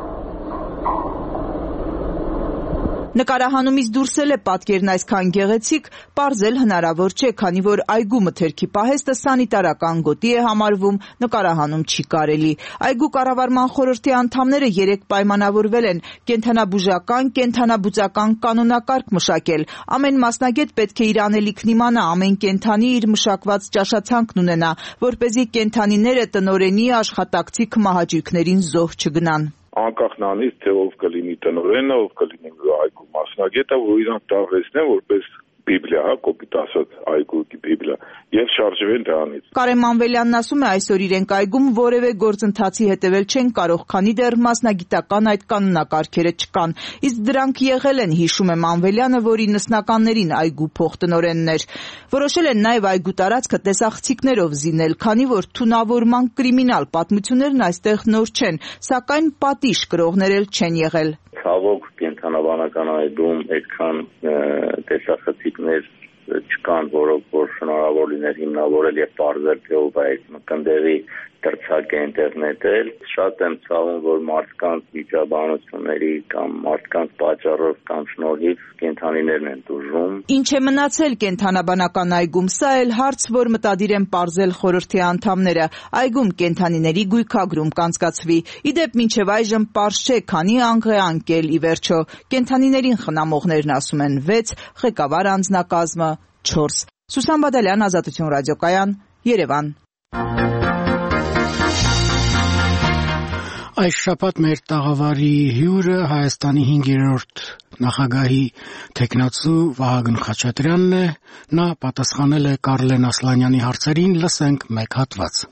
Նկարահանումից դուրս էլ է պատկերն այսքան գեղեցիկ, պարզել հնարավոր չէ, քանի որ այգու մթերքի պահեստը սանիտարական գոտի է համարվում, նկարահանում չի կարելի։ Այգու կառավարման խորհրդի անդամները երեկ պայմանավորվել են կենդանաբուժական, կենդանաբուծական կանոնակարգ մշակել։ Ամեն մասնագետ պետք է իր անելիքն իմանա, ամեն կենդանի իր մշակված ճաշացանքն ունենա, որպեսզի կենդանիները տնօրենի աշխատակցի քմահաճույքներին զոհ չգնան։ Անկախ նրանից, թե ով կլինի տնօրենը, ով կլինի այգու մասնագետը, որ իրանք տարվեցնեն որպես Բիբլիա, կոպիտ ասած, այգու Բիբլիա, եւ շարժվեն դրանից։ Կարեն Մանվելյանն ասում է, այսօր իրենք այգում որևէ գործընթացի հետևել չեն կարող, քանի դեռ մասնագիտական այդ կանոնակարգերը չկան։ Իսկ դրանք եղել են, հիշում է Մանվելյանը, որի նսնականներին այգու փոխտնօրենն էր։ Որոշել են նաեւ այգու տարածքը տեսախցիկներով զինել, քանի որ թունավորման կրիմինալ պատմություններն այստեղ նոր չեն, սակայն պատիժ կրողներ էլ չեն եղել։ Ցավոք կենդանաբանական այգում այդքան տեսախցիկներ չկան, որոնք որ հնարավոր լիներ հիմնավորել եւ պարզել թե ով է այդ մկնդերի դրցակ է ինտերնետել։ Շատ եմ ցավում, որ մարդկանց վիճաբանությունների կամ մարդկանց պատճառով կամ շնորհիվ կենդանիներն են դժում։ Ինչ է մնացել կենդանաբանական այգում, սա էլ հարց, որ մտադիր են պարզել խորհրդի անդամները։ Այգում կենդանիների գույքագրում կանցկացվի։ Իդեպ մինչև այժմ պարզ չէ, քանի անգղ է անկել ի վերջո։ Կենդանիներին խնամողներն ասում են 6, ղեկավար անձնակազմը 4։ Սուսան Բադալյան, Ազատություն ռադիոկայան, Երևան։ Այս շաբաթ մեր տաղավարի հյուրը Հայաստանի 5-րդ նախագահի թեկնածու Վահագն Խաչատրյանն է, նա պատասխանել է Կարլեն Ասլանյանի հարցերին, լսենք մեկ հատված։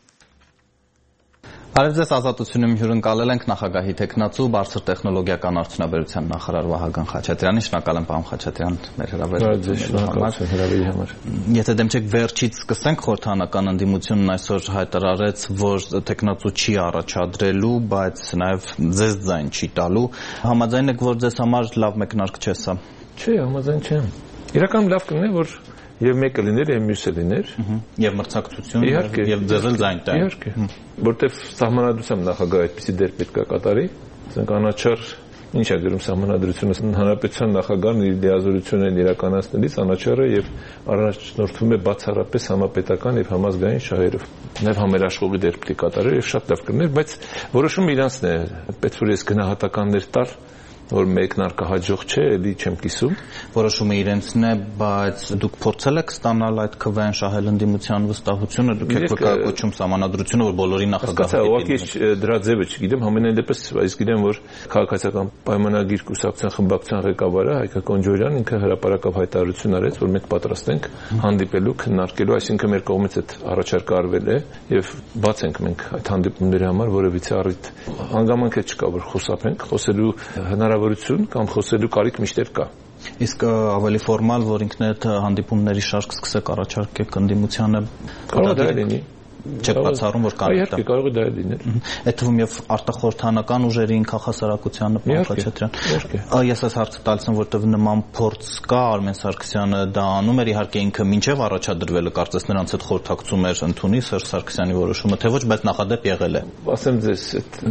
Բարև ձեզ, Ազատությունում հյուրընկալել ենք նախագահի թեկնածու բարձր տեխնոլոգիական արդյունաբերության նախարար Վահագն Խաչատրյանին։ Շնորհակալ եմ, պարոն Խաչատրյան, մեր հրավերության համար։ Եթե դեմ չեք, վերջից սկսենք, խորհրդարանական ընդդիմությունն այսօր հայտարարեց, որ թեկնածու չի առաջադրելու, բայց նաև ձեզ ձայն չի տալու։ Համաձայն եք, որ ձեզ համար լավ մեկնարկ չէ սա։ Չէ, համաձայն չեմ։ Իրականում լավ կլիներ, որ եւ մեկը լիներ, եւ մյուսը լիներ, եւ մրցակցություն, եւ ձեզ էլ ձայն տա։ Իհարկե, որտեվ սահմանադրությամբ նախագահը այդպիսի դեր պետք է կատարի, ասենք անաչառ ինչ է գրում սահմանադրությունը, հանրապետության նախագահն իր լիազորությունն իրականացնելիս անաչառը եւ առաջնորդվում է բացառապես համապետական եւ համազգային շահերով։ Նաեւ համերաշխողի դեր պետք է կատարի եւ շատ լավ կլիներ, բայց որոշումը իրանցն է, պետք է ես գնահատականներ տալ, որ մեկնարկը հաջող չէ, էլի չեմ կիսում։ Որոշումը իրենցն է, բայց դուք փորձել եք ստանալ այդ քվեն շահել ընդդիմության վստահությունը, դուք եք վկայակոչում սահմանադրությունը, որ բոլորի նախագահը ուղղակի դրա ձևը չգիտեմ, համենայն դեպս այս գիտեմ, որ քաղաքացիական պայմանագիր կուսակցության խմբակցության ղեկավարը Հայկ Կոնջորյանն ինքը հրապարակավ հայտարարություն արեց, որ մենք պատրաստ ենք հանդիպելու, քննարկելու, այսինքն մեր կողմից այդ առաջարկը արվել է եւ բաց ենք մենք այդ հանդիպումների համար, որովհետեւ առիթ հանգամանք չկա, որ խոսափենք, խոսելու հնարավորություն կամ խոսելու կարիք միշտ կա։ Իսկ ավելի ֆորմալ, որ ինքնդ հանդիպումների շարք սկսեք առաջարկեք ընդդիմությանը, կարող է լինի։ Չեք բացառում, որ կարող է։ Իհարկե, կարող է դա լինել։ Այդ թվում եւ արտախորհրդանական ուժերին, քաղաքասարակությանը, պարոն Խաչատրյան։ Ես այս հարցը տալիս եմ, որտեղ նման փորձ կա, Արմեն Սարգսյանը դա անում էր, իհարկե ինքը մինչեւ առաջադրվելը կարծես նրանց հետ խորհրդակցում էր ընդունի Սերժ Սարգսյանի որոշումը, թե ոչ, բայց նախադեպ եղել է։ Ասեմ ձեզ,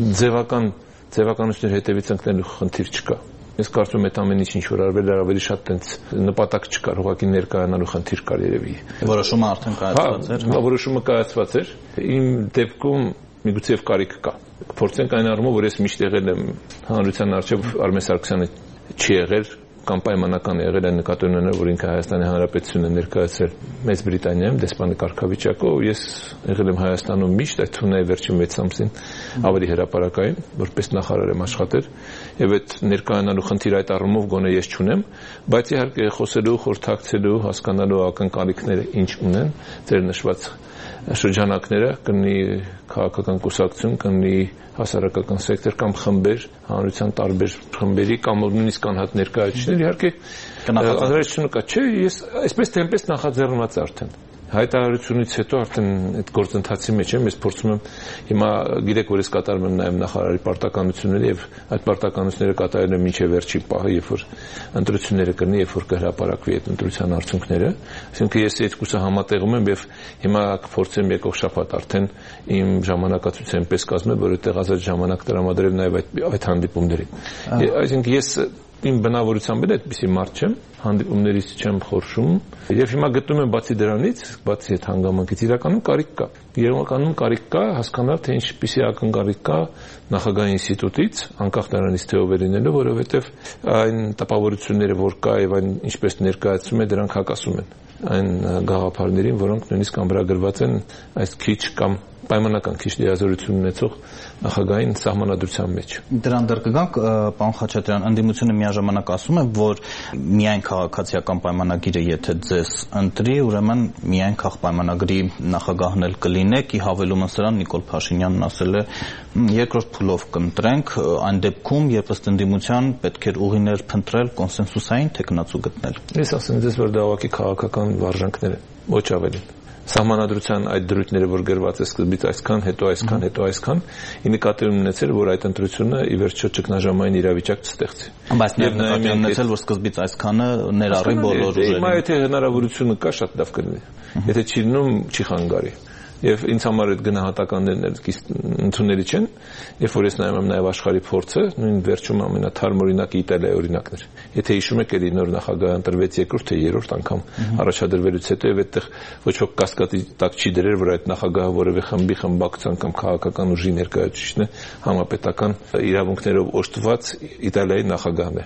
այդ ձևականությունների հետևից ընկնելու խնդիր չկա։ Ես կարծում եմ այդ ամեն ինչ որ արվել էր ավելի շատ տենց նպատակ չկար, ուղղակի ներկայանալու խնդիր կար երևի։ Որոշումը արդեն կայացված էր։ Հա, որոշումը կայացված էր։ Իմ դեպքում միգուցե կարիք կա։ Փորձենք այն առումով, որ ես միշտ եղել եմ հանրության առջև Արմեն Սարգսյանը չի եղել կամ պայմանական եղել այն նկատի ունենալով, որ ինքը Հայաստանի Հանրապետությունը ներկայացրել Մեծ Բրիտանիայում դեսպանի կարգավիճակով, ես եղել եմ Հայաստանում միշտ, այդ թվում է վերջին 6 ամսին ավելի հրապարակային, որպես նախարար եմ աշխատել, եւ այդ ներկայանալու խնդիր այդ առումով գոնե ես չունեմ, բայց իհարկե խոսելու, խորհրդակցելու, հասկանալու ակնկալիքները ինչ ունեն, ձեր նշված շրջանակները կնի քաղաքական կուսակցություն, կնի հասարակական սեկտոր կամ խմբեր, հանրության տարբեր խմբերի կամ նույնիսկ անհատ ներկայացուցիչներ, իհարկե անհրաժեշտությունը կա, չէ, ես այսպես թե այնպես նախաձեռնված արդեն հայտարարությունից հետո արդեն այդ գործընթացի մեջ եմ, ես փորձում եմ հիմա գիտեք, որ ես կատարում եմ նաև նախարարի պարտականությունները եւ այդ պարտականությունները կատարել եմ մինչեւ վերջին պահը, երբ որ ընտրությունները կլինի, երբ որ կհրապարակվի այդ ընտրության արդյունքները, այսինքն ես երկուսը համատեղում եմ եւ հիմա կփորձեմ եկող շաբաթ արդեն իմ ժամանակացույցը այնպես կազմել, որ այդտեղ ազատ ժամանակ տրամադրել նաև այդ հանդիպումներին։ Այսինքն ես իմ բնավորությամբ էլ այդպիսի մարդ չեմ, հանդիպումներից չեմ խորշում եւ հիմա գտնում եմ բացի դրանից, բացի այդ հանգամանքից իրականում կարիք կա։ Իրականում կարիք կա հասկանալ, թե ինչպիսի ակնկալիք կա նախագահի ինստիտուտից, անկախ նրանից թե ով է լինելու, որովհետեւ այն տպավորությունները, որ կա եւ այն ինչպես ներկայացում է, դրանք հակասում են այն գաղափարներին, որոնք նույնիսկ ամրագրված են այս քիչ կամ պայմանական քիչ լիազորություն ունեցող նախագահային սահմանադրության մեջ։ Դրան դեռ կգանք, պարոն Խաչատրյան, ընդդիմությունը միաժամանակ ասում է, որ միայն քաղաքացիական պայմանագիրը եթե ձեզ ընտրի, ուրեմն միայն քաղաքապայմանագրի նախագահն էլ կլինեք, ի հավելումը սրան Նիկոլ Փաշինյանն ասել է, երկրորդ փուլով կընտրենք, այն դեպքում, երբ ըստ ընդդիմության պետք էր ուղիներ փնտրել, կոնսենսուսային թեկնածու գտնել։ Ես ասեմ ձեզ, որ դա ուղղակի քաղաքական վարժանքներ են, ոչ ավելին։ Սահմանադրության այդ դրույթները, որ գրված է սկզբից այսքան, հետո այսքան, հետո այսքան, ի նկատի ունեցել, որ այդ ընտրությունը ի վերջո ճգնաժամային իրավիճակ չստեղծի։ Բայց նաև նկատի ունեցել, որ սկզբից այսքանը ներառի բոլոր ուժերին։ Հիմա եթե հնարավորությունը կա, շատ լավ կլինի։ Եթե չի լինում, չի խանգարի։ Եվ ինձ համար այդ գնահատականներն էլ ընդունելի չեն, երբ որ ես նայում եմ նաև աշխարհի փորձը, նույն վերջում ամենաթարմ օրինակը Իտալիայի օրինակն էր։ Եթե հիշում եք, էլի նոր նախագահ ընտրվեց երկրորդ թե երրորդ անգամ առաջադրվելուց հետո եւ այդտեղ ոչ ոք կասկածի տակ չի դրել, որ այդ նախագահը որևէ խմբի խմբակցության կամ քաղաքական ուժի ներկայացուցիչն է, համապետական իրավունքներով օժտված Իտալիայի նախագահն է։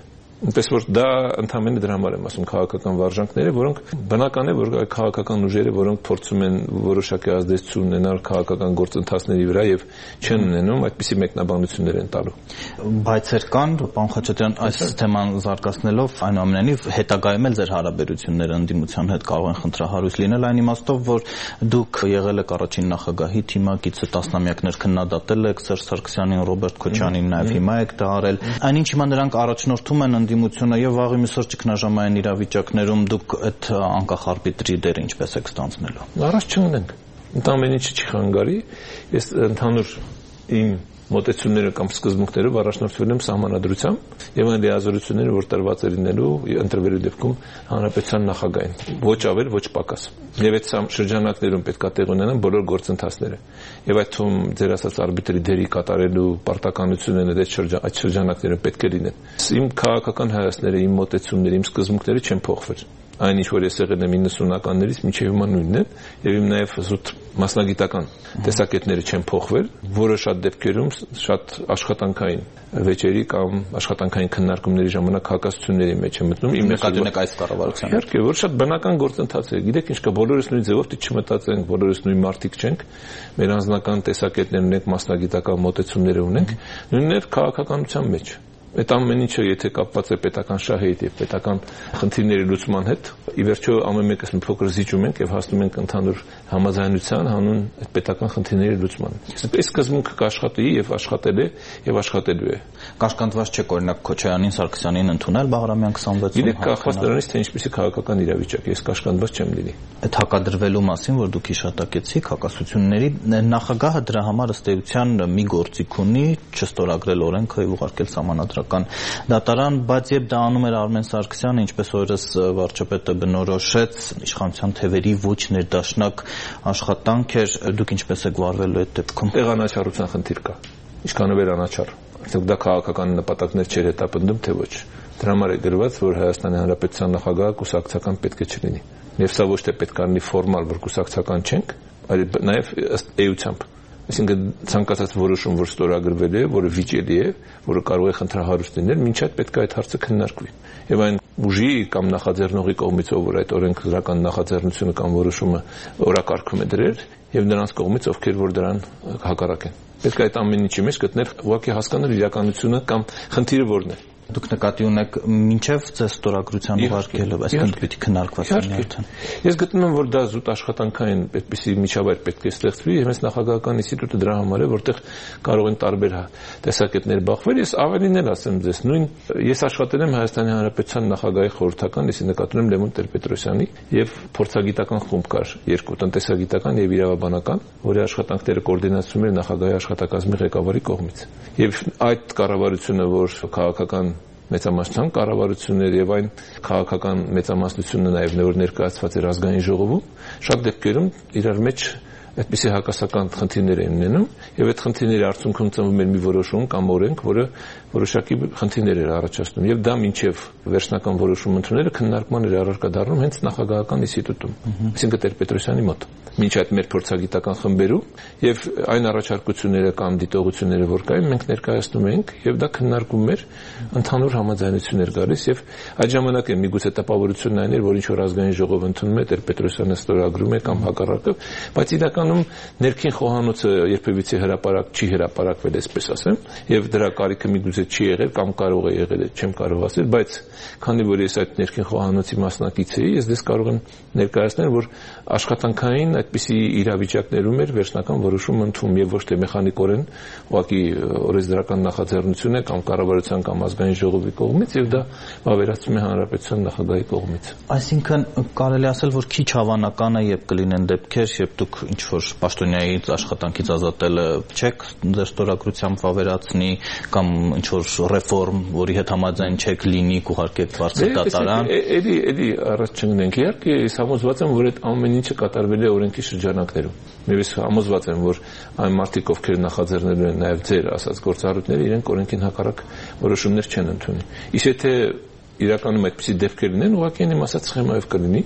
Այնպես որ դա ընդհանրապես դրա համար եմ ասում քաղաքական վարժանքները, որոնք բնական է, որ քաղաքական ուժերը, որոնք փորձում են որոշակի ազդեցություն ունենալ քաղաքական գործընթացների վրա եւ չեն ունենում, այդպիսի մեկնաբանություններ են տալու։ Բայց կան, պարոն Խաչատրյան, այս թեման զարգացնելով, այնուամենայնիվ հետագայում էլ ձեր հարաբերությունները ընդդիմության հետ կարող են խնդրահարույց լինել այն իմաստով, որ դուք եղել եք առաջին նախագահի թիմակիցը, տասնամյակներ քննադատել եք Սերժ Սարգսյանին, Ռոբերտ Քոչարյանին, նաև հիմա եք դա արել։ Այնինչ հիմա նրանք առաջնորդում են ընդդիմությունը եւ վաղ իմիսոր ճգնաժամային իրավիճակներում դուք այդ անկախ արբիտրի դերը ինչպես եք ստանձնելու։ Առաջ չընկնենք։ Ընդամենը չի խանգարի, ես ընդհանուր իմ մոտեցումները կամ սկզբունքներով առաջնորդվել եմ սահմանադրությամբ եւ այն լիազորությունները, որ տրված է լինելու ընտրվելու դեպքում հանրապետության նախագահին, ոչ ավել, ոչ պակաս։ Եվ այդ շրջանակներում պետք է տեղ ունենան բոլոր գործընթացները։ Եվ այդ թվում ձեր ասած արբիտրի դերի կատարելու պարտականությունները այդ շրջանակներում պետք է լինեն։ Իմ քաղաքական հայացքները, իմ մոտեցումները, իմ սկզբունքները չեն փոխվել։ Այն ինչ որ ես եղել եմ 90-ականներից մինչև հիմա նույնն է, եւ իմ նաեւ զուտ մասնագիտական տեսակետները չեն փոխվել, որը շատ դեպքերում շատ աշխատանքային վեճերի կամ աշխատանքային քննարկումների ժամանակ հակասությունների մեջ է մտնում։ Իմ նկատի ունեք այս կառավարությանը։ Իհարկե, որ շատ բնական գործընթաց է։ Գիտեք ինչ կա, բոլորս նույն ձևով դի չմտածենք, բոլորս նույն մարդիկ չենք, մեր անձնական տեսակետներ ունենք, մասնագիտական մոտեցումներ ունենք, նույնն է քաղաքականության մեջ։ Այդ ամեն ինչը եթե կապված է պետական շահի հետ եւ պետական խնդիրների լուծման հետ, ի վերջո ամեն մեկս մի փոքր զիջում ենք եւ հասնում ենք ընդհանուր համաձայնության հանուն այդ պետական խնդիրների լուծման։ Այս սկզբունքը կաշխատի եւ աշխատել է եւ աշխատելու է։ Կաշկանդված չէ օրինակ Քոչարյանին, Սարգսյանին ընդունել Բաղրամյան 26-ում։ Գիտեք, կախված նրանից թե ինչպեսի քաղաքական իրավիճակ է, ես կաշկանդված չեմ լինի։ Այդ հակադրվելու մասին, որ դուք հիշատակեցիք հակասությունների, նախագահը դրա համար ըստ էության մի գործիք ունի չստորագրել օրենքը եւ ուղարկել սահմանադրական դատարան, բայց երբ դա անում էր Արմեն Սարգսյանը, ինչպես օրս վարչապետը բնորոշեց, իշխանության թևերի ոչ ներդաշնակ աշխատանք էր, դուք ինչպես եք վարվելու այդ դեպքում։ Տեղանաչառության խնդիր կա։ Ինչքանով էր անաչառ։ Արդյոք դա քաղաքական նպատակներ չէր հետապնդում, թե ոչ։ Դրա համար է գրված, որ Հայաստանի Հանրապետության նախագահը կուսակցական պետք է չլինի։ Եվ սա ոչ թե պետք է լինի ֆորմալ, որ կուսակցական չենք, այլ նաև ըստ էությամբ։ Այսինքն ցանկացած որոշում, որ ստորագրվել է, որը վիճելի է, որը կարող է խնդրահարույց լինել, մինչ այդ պետք է այդ հարցը քննարկվի։ Եվ այն ուժի կամ նախաձեռնողի կողմից, ով որ այդ օրենքդրական նախաձեռնությունը կամ որոշումը օրակարգում է դրել, եւ նրանց կողմից, ովքեր որ դրան հակառակ են։ Պետք է այդ ամեն ինչի մեջ գտնել ուղղակի հասկանալ իրականությունը կամ խնդիրը որն է։ Դուք նկատի ունեք մինչև ձեզ ստորագրության ուղարկելը, այսինքն պիտի քննարկված լինի արդեն։ Ես գտնում եմ, որ դա զուտ աշխատանքային այդպիսի միջավայր պետք է ստեղծվի, եւ հենց նախագահական ինստիտուտը դրա համար է, որտեղ կարող են տարբեր տեսակետներ բախվել։ Ես ավելին էլ ասեմ ձեզ, նույն ես աշխատել եմ Հայաստանի Հանրապետության նախագահի խորհրդական, ես նկատում եմ Լևոն Տեր-Պետրոսյանի եւ փորձագիտական խումբ կար, երկու տնտեսագիտական եւ իրավաբանական, որի աշխատանքները կոորդինացվում էր նախագահի աշխատակազմի ղեկավարի կողմից։ Եվ այդ կառավարությունը, որ քաղաքական մեծամասնության կառավարություններ եւ այն քաղաքական մեծամասնությունը նաեւ նոր ներկայացված էր ազգային ժողովում, շատ դեպքերում իրար մեջ այդպիսի հակասական խնդիրներ են ունենում եւ այդ խնդիրների արդյունքում ծնվում էր մի որոշում կամ օրենք, որը որոշակի խնդիրներ էր առաջացնում եւ դա մինչեւ վերջնական որոշում ընդունելը քննարկման էր առարկա դառնում հենց նախագահական ինստիտուտում, այսինքն Տեր-Պետրոսյանի մոտ։ Մինչ այդ մեր փորձագիտական խմբերում եւ այն առաջարկությունները կամ դիտողությունները, որ կային, մենք ներկայացնում էինք եւ դա քննարկում էր, ընդհանուր համաձայնություն էր գալիս եւ այդ ժամանակ է միգուցե տպավորությունն այն էր, որ ինչ որ ազգային ժողով ընդունում է, Տեր-Պետրոսյանը ստորագրում է կամ հակառակը, բայց իրականում ներքին խոհանոցը երբևիցե հրապարակ չի հրապարակվել, այսպես ասեմ, եւ դրա կարիքը միգուցե չի եղել կամ կարող է եղել, չեմ կարող ասել, բայց քանի որ ես այդ ներքին խոհանոցի մասնակից էի, ես դες կարող եմ ներկայացնել, որ աշխատանքային այդպիսի իրավիճակներում էր վերջնական որոշում ընդունում եւ ոչ թե մեխանիկորեն ուղղակի օրենսդրական նախաձեռնություն է կամ կառավարության կամ ազգային ժողովի կողմից եւ դա ավերացում է հանրապետության նախագահի կողմից։ Այսինքն կարելի ասել, որ քիչ հավանական է, երբ կլինեն դեպքեր, երբ դուք ինչ որ պաշտոնյայից աշխատանքից ազատելը չեք ձեր ստորագրությամբ ավերացնի կամ ինչ որ ռեֆորմ, որի հետ համաձայն չեք լինի, կուղարկեք բարձր դատարան։ Էլի առաջ չգնենք։ Իհարկե, ես համոզված եմ, որ այդ ամեն ինչը կատարվել է օրենքի շրջանակներում։ Ես համոզված եմ, որ այն մարդիկ, ովքեր նախաձեռնելու են նաև ձեր ասած գործառույթները, իրենք օրենքին հակառակ որոշումներ չեն ընդունի։ Իսկ եթե իրականում այդպիսի դեպքեր լինեն, ուղղակի իմ ասած սխեմայով կլինի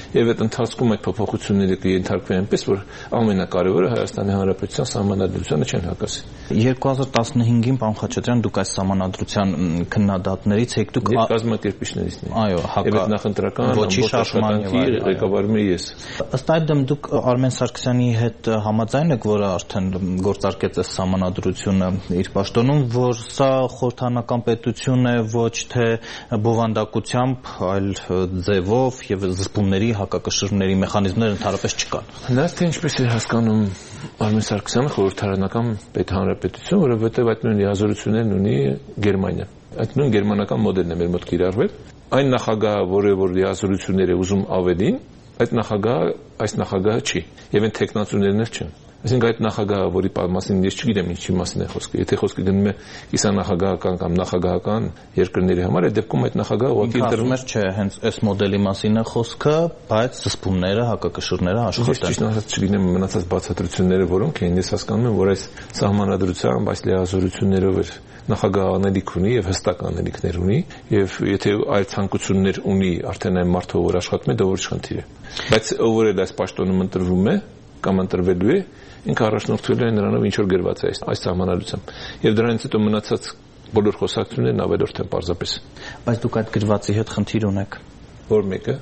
եւ այդ ընթացքում այդ փոփոխությունները կենթարկվեն այնպես, որ ամենակարևորը Հայաստանի Հանրապետության սահմանադրությանը չեն հակասի։ 2015-ին պարոն Խաչատրյան դուք այս սահմանադրության քննադատներից եք, դուք կազմակերպիչներից եք։ Այո, նախընտրական ոչի շարժմանի ղեկավարում եմ ես։ Ըստ այդմ դուք Արմեն Սարգսյանի հետ համաձայն եք, որը արդեն գործարկեց այս սահմանադրությունը իր պաշտոնում, որ սա խորհրդանական պետություն է ոչ թե բովանդակությամբ, այլ ձևով եւ զսպումների, հակակշռումների մեխանիզմներ ընդհանրապես չկան։ Նրանց թե ինչպես է հասկանում Արմեն Սարգսյանը խորհրդարանական պետհանրապետություն, որովհետեւ այդ նույն լիազորություններն ունի Գերմանիա։ Այդ նույն գերմանական մոդելն է մեր մոտ կիրառվել։ Այն նախագահը, որը լիազորություններ է ուզում ավելին, այդ նախագահը այս նախագահը չի եւ այն տեխնացուներն էլ չեն։ Այսինքն այդ նախագահը, որի մասին ես չգիտեմ ինչի մասին է խոսքը, եթե խոսքը գնում է կիսանախագահական կամ նախագահական երկրների համար, այդ դեպքում այդ նախագահը ուղղակի դրվում է չէ, հենց այս մոդելի մասին է խոսքը, բայց զսպումները, հակակշռները աշխատեն։ Ճիշտ ասած չգիտեմ մնացած բացատրությունները որոնք են, ես հասկանում եմ, որ այս սահմանադրությամբ այս լիազորություններով էր նախագահը անելիք ունի եւ հստակ անելիքներ ունի եւ եթե այլ ցանկություններ ունի արդեն այն մարդը որ աշխատում է դա ուրիշ խնդիր է բայց ով որ այս պաշտոնում ընտրվում է կամ ընտրվելու է ինքը առաջնորդվելու է նրանով ինչ որ գրված է այս սահմանադրությամբ եւ դրանից հետո մնացած բոլոր խոսակցություններն ավելորդ են պարզապես բայց դուք այդ գրվածի հետ խնդիր ունեք որ մեկը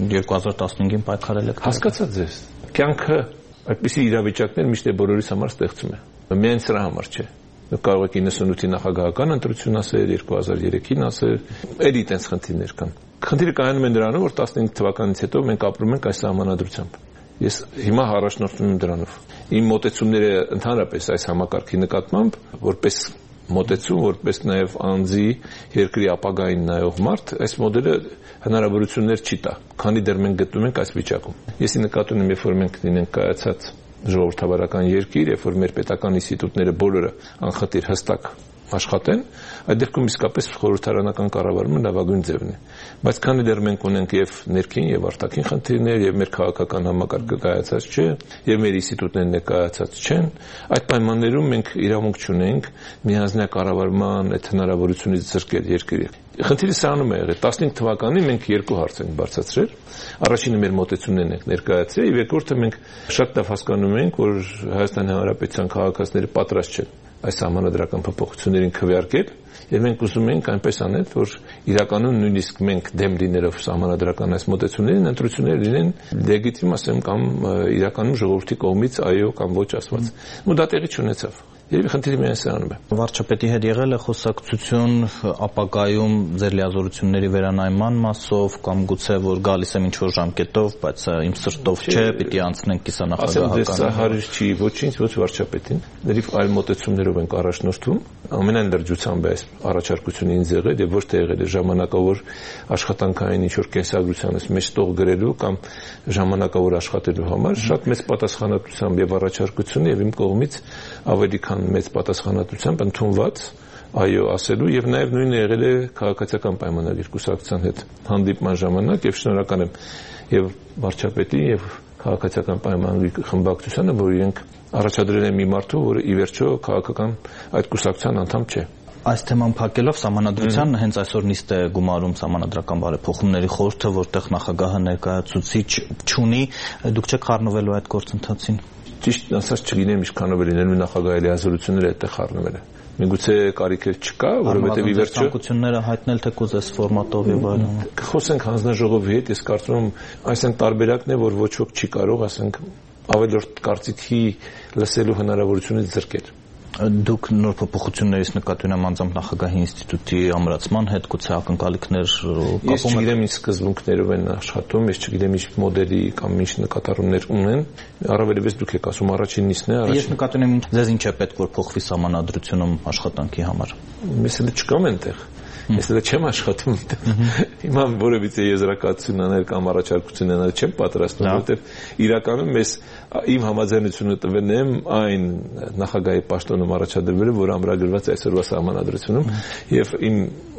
2015-ին պայքարել եք հասկացա ձեզ կյանքը այդպիսի իրավիճակներ միշտ բոլորիս համար ստեղծում է միայն սրա համար չէ կարող եք 98-ի նախագահական ընտրություն ասել, 2003-ին ասել, էլի այդպես խնդիրներ կան։ Խնդիրը կայանում է նրանով, որ 15 թվականից հետո մենք ապրում ենք այս սահմանադրությամբ։ Ես հիմա առաջնորդվում եմ դրանով։ Իմ մոտեցումները ընդհանրապես այս համակարգի նկատմամբ, որպես մոտեցում, որպես նաև անձի երկրի ապագային նայող մարդ, այս մոդելը հնարավորություններ չի տա, քանի դեռ մենք գտնվում ենք այս վիճակում։ Ես նկատում եմ, երբ որ մենք լինենք կայացած ժողովրդավարական երկիր, երբ որ մեր պետական ինստիտուտները բոլորը անխտիր հստակ աշխատեն, այդ դեպքում իսկապես խորհրդարանական կառավարումը լավագույն ձևն է։ Բայց քանի դեռ մենք ունենք եւ ներքին եւ արտաքին խնդիրներ եւ մեր քաղաքական համակարգը կայացած չէ, եւ մեր ինստիտուտներն ներկայացած չեն, այդ պայմաններում մենք իրավունք չունենք միանձնյա կառավարման այդ հնարավորությունից զրկել երկրի։ Խնդիրը սրանում է եղել 15 թվականին մենք երկու հարց ենք բարձրացրել։ Առաջինը մեր մոտեցումներն ենք ներկայացրել, եւ երկրորդը մենք շատ լավ հասկանում ենք, որ Հայաստանի Հանրապետության քաղաքացիները պատրաստ չեն այս համանդրական փոփոխություններին քվեարկել, եւ մենք ուզում ենք այնպես անել, որ իրականում նույնիսկ մենք դեմ լինելով համանդրական այս մոտեցումներին ընտրությունները լինեն լեգիտիմ, ասեմ, կամ իրականում ժողովրդի կողմից այո կամ ոչ ասված։ Ու դա տեղի չունեցավ։ Երևի խնդիրը միայն սրանում է։ Վարչապետի հետ եղել է խոսակցություն ապագայում ձեր լիազորությունների վերանայման մասով կամ գուցե որ գալիս եմ ինչ-որ ժամկետով, բայց իմ սրտով չէ, պիտի անցնենք կիսանախագահական։ Ասեմ, դες հարիր չի ոչինչ, ոչ վարչապետին։ Դեռ այլ մոտեցումներով ենք առաջնորդվում։ Ամենայն դրճությամբ է այս առաջարկությունը ինձ եղել եւ ոչ թե եղել է ժամանակավոր աշխատանքային ինչ-որ կենսագրությանից մեջ տող գրելու կամ ժամանակավոր աշխատելու համար շատ մեծ պատասխանատվությամբ եւ առաջարկություն եւ իմ կողմից ավելի մեծ պատասխանատվությամբ ընդունված այո ասելու եւ նաեւ նույնը եղել է քաղաքացիական պայմանագրի կուսակցության հետ հանդիպման ժամանակ եւ շնորհակալ եմ եւ վարչապետին եւ քաղաքացիական պայմանագրի խմբակցությանը որ իրենք առաջադրել են մի մարդու որը ի վերջո քաղաքական այդ կուսակցության անդամ չէ Այս թեման փակելով սահմանադրության հենց այսօր նիստ է գումարում սահմանադրական բարեփոխումների խորհուրդը որտեղ նախագահը ներկայացուցիչ չունի դուք չեք խառնվելու այդ գործընթացին Ճիշտ ասած չգիտեմ ինչքանով է լինելու նախագահի լիազորությունները այդտեղ խառնվել են։ Միգուցե կարիք չկա, որովհետև ի վերջո ցանկությունները հայտնել թե կուզես ֆորմատով եւ այլն։ Խոսենք հանձնաժողովի հետ, ես կարծում եմ, այս այն տարբերակն է, որ ոչ ոք չի կարող, ասենք, ավելորդ կարծիքի լսելու հնարավորությունից զրկել։ Դուք նոր փոփոխություններից նկատի ունեմ անձամբ նախագահի ինստիտուտի ամրացման հետ գուցե ակնկալիքներ կապում Ես չգիտեմ ինչ սկզբունքներով են աշխատում, ես չգիտեմ ինչ մոդելի կամ ինչ նկատառումներ ունեն, առավելևս դուք եք ասում առաջին նիստն է, Ես նկատի ունեմ ձեզ ինչ է պետք որ փոխվի սահմանադրությունում աշխատանքի համար։ Ես էլ չկամ այնտեղ։ Ես էլ չեմ աշխատում հիմա որևիցե եզրակացություն անել կամ առաջարկություն անել չեմ պատրաստվում, որովհետև իրականում ես իմ համաձայնությունը տվել եմ այն նախագահի պաշտոնում առաջադրվելը, որ ամրագրված այսօրվա սահմանադրությունում եւ իմ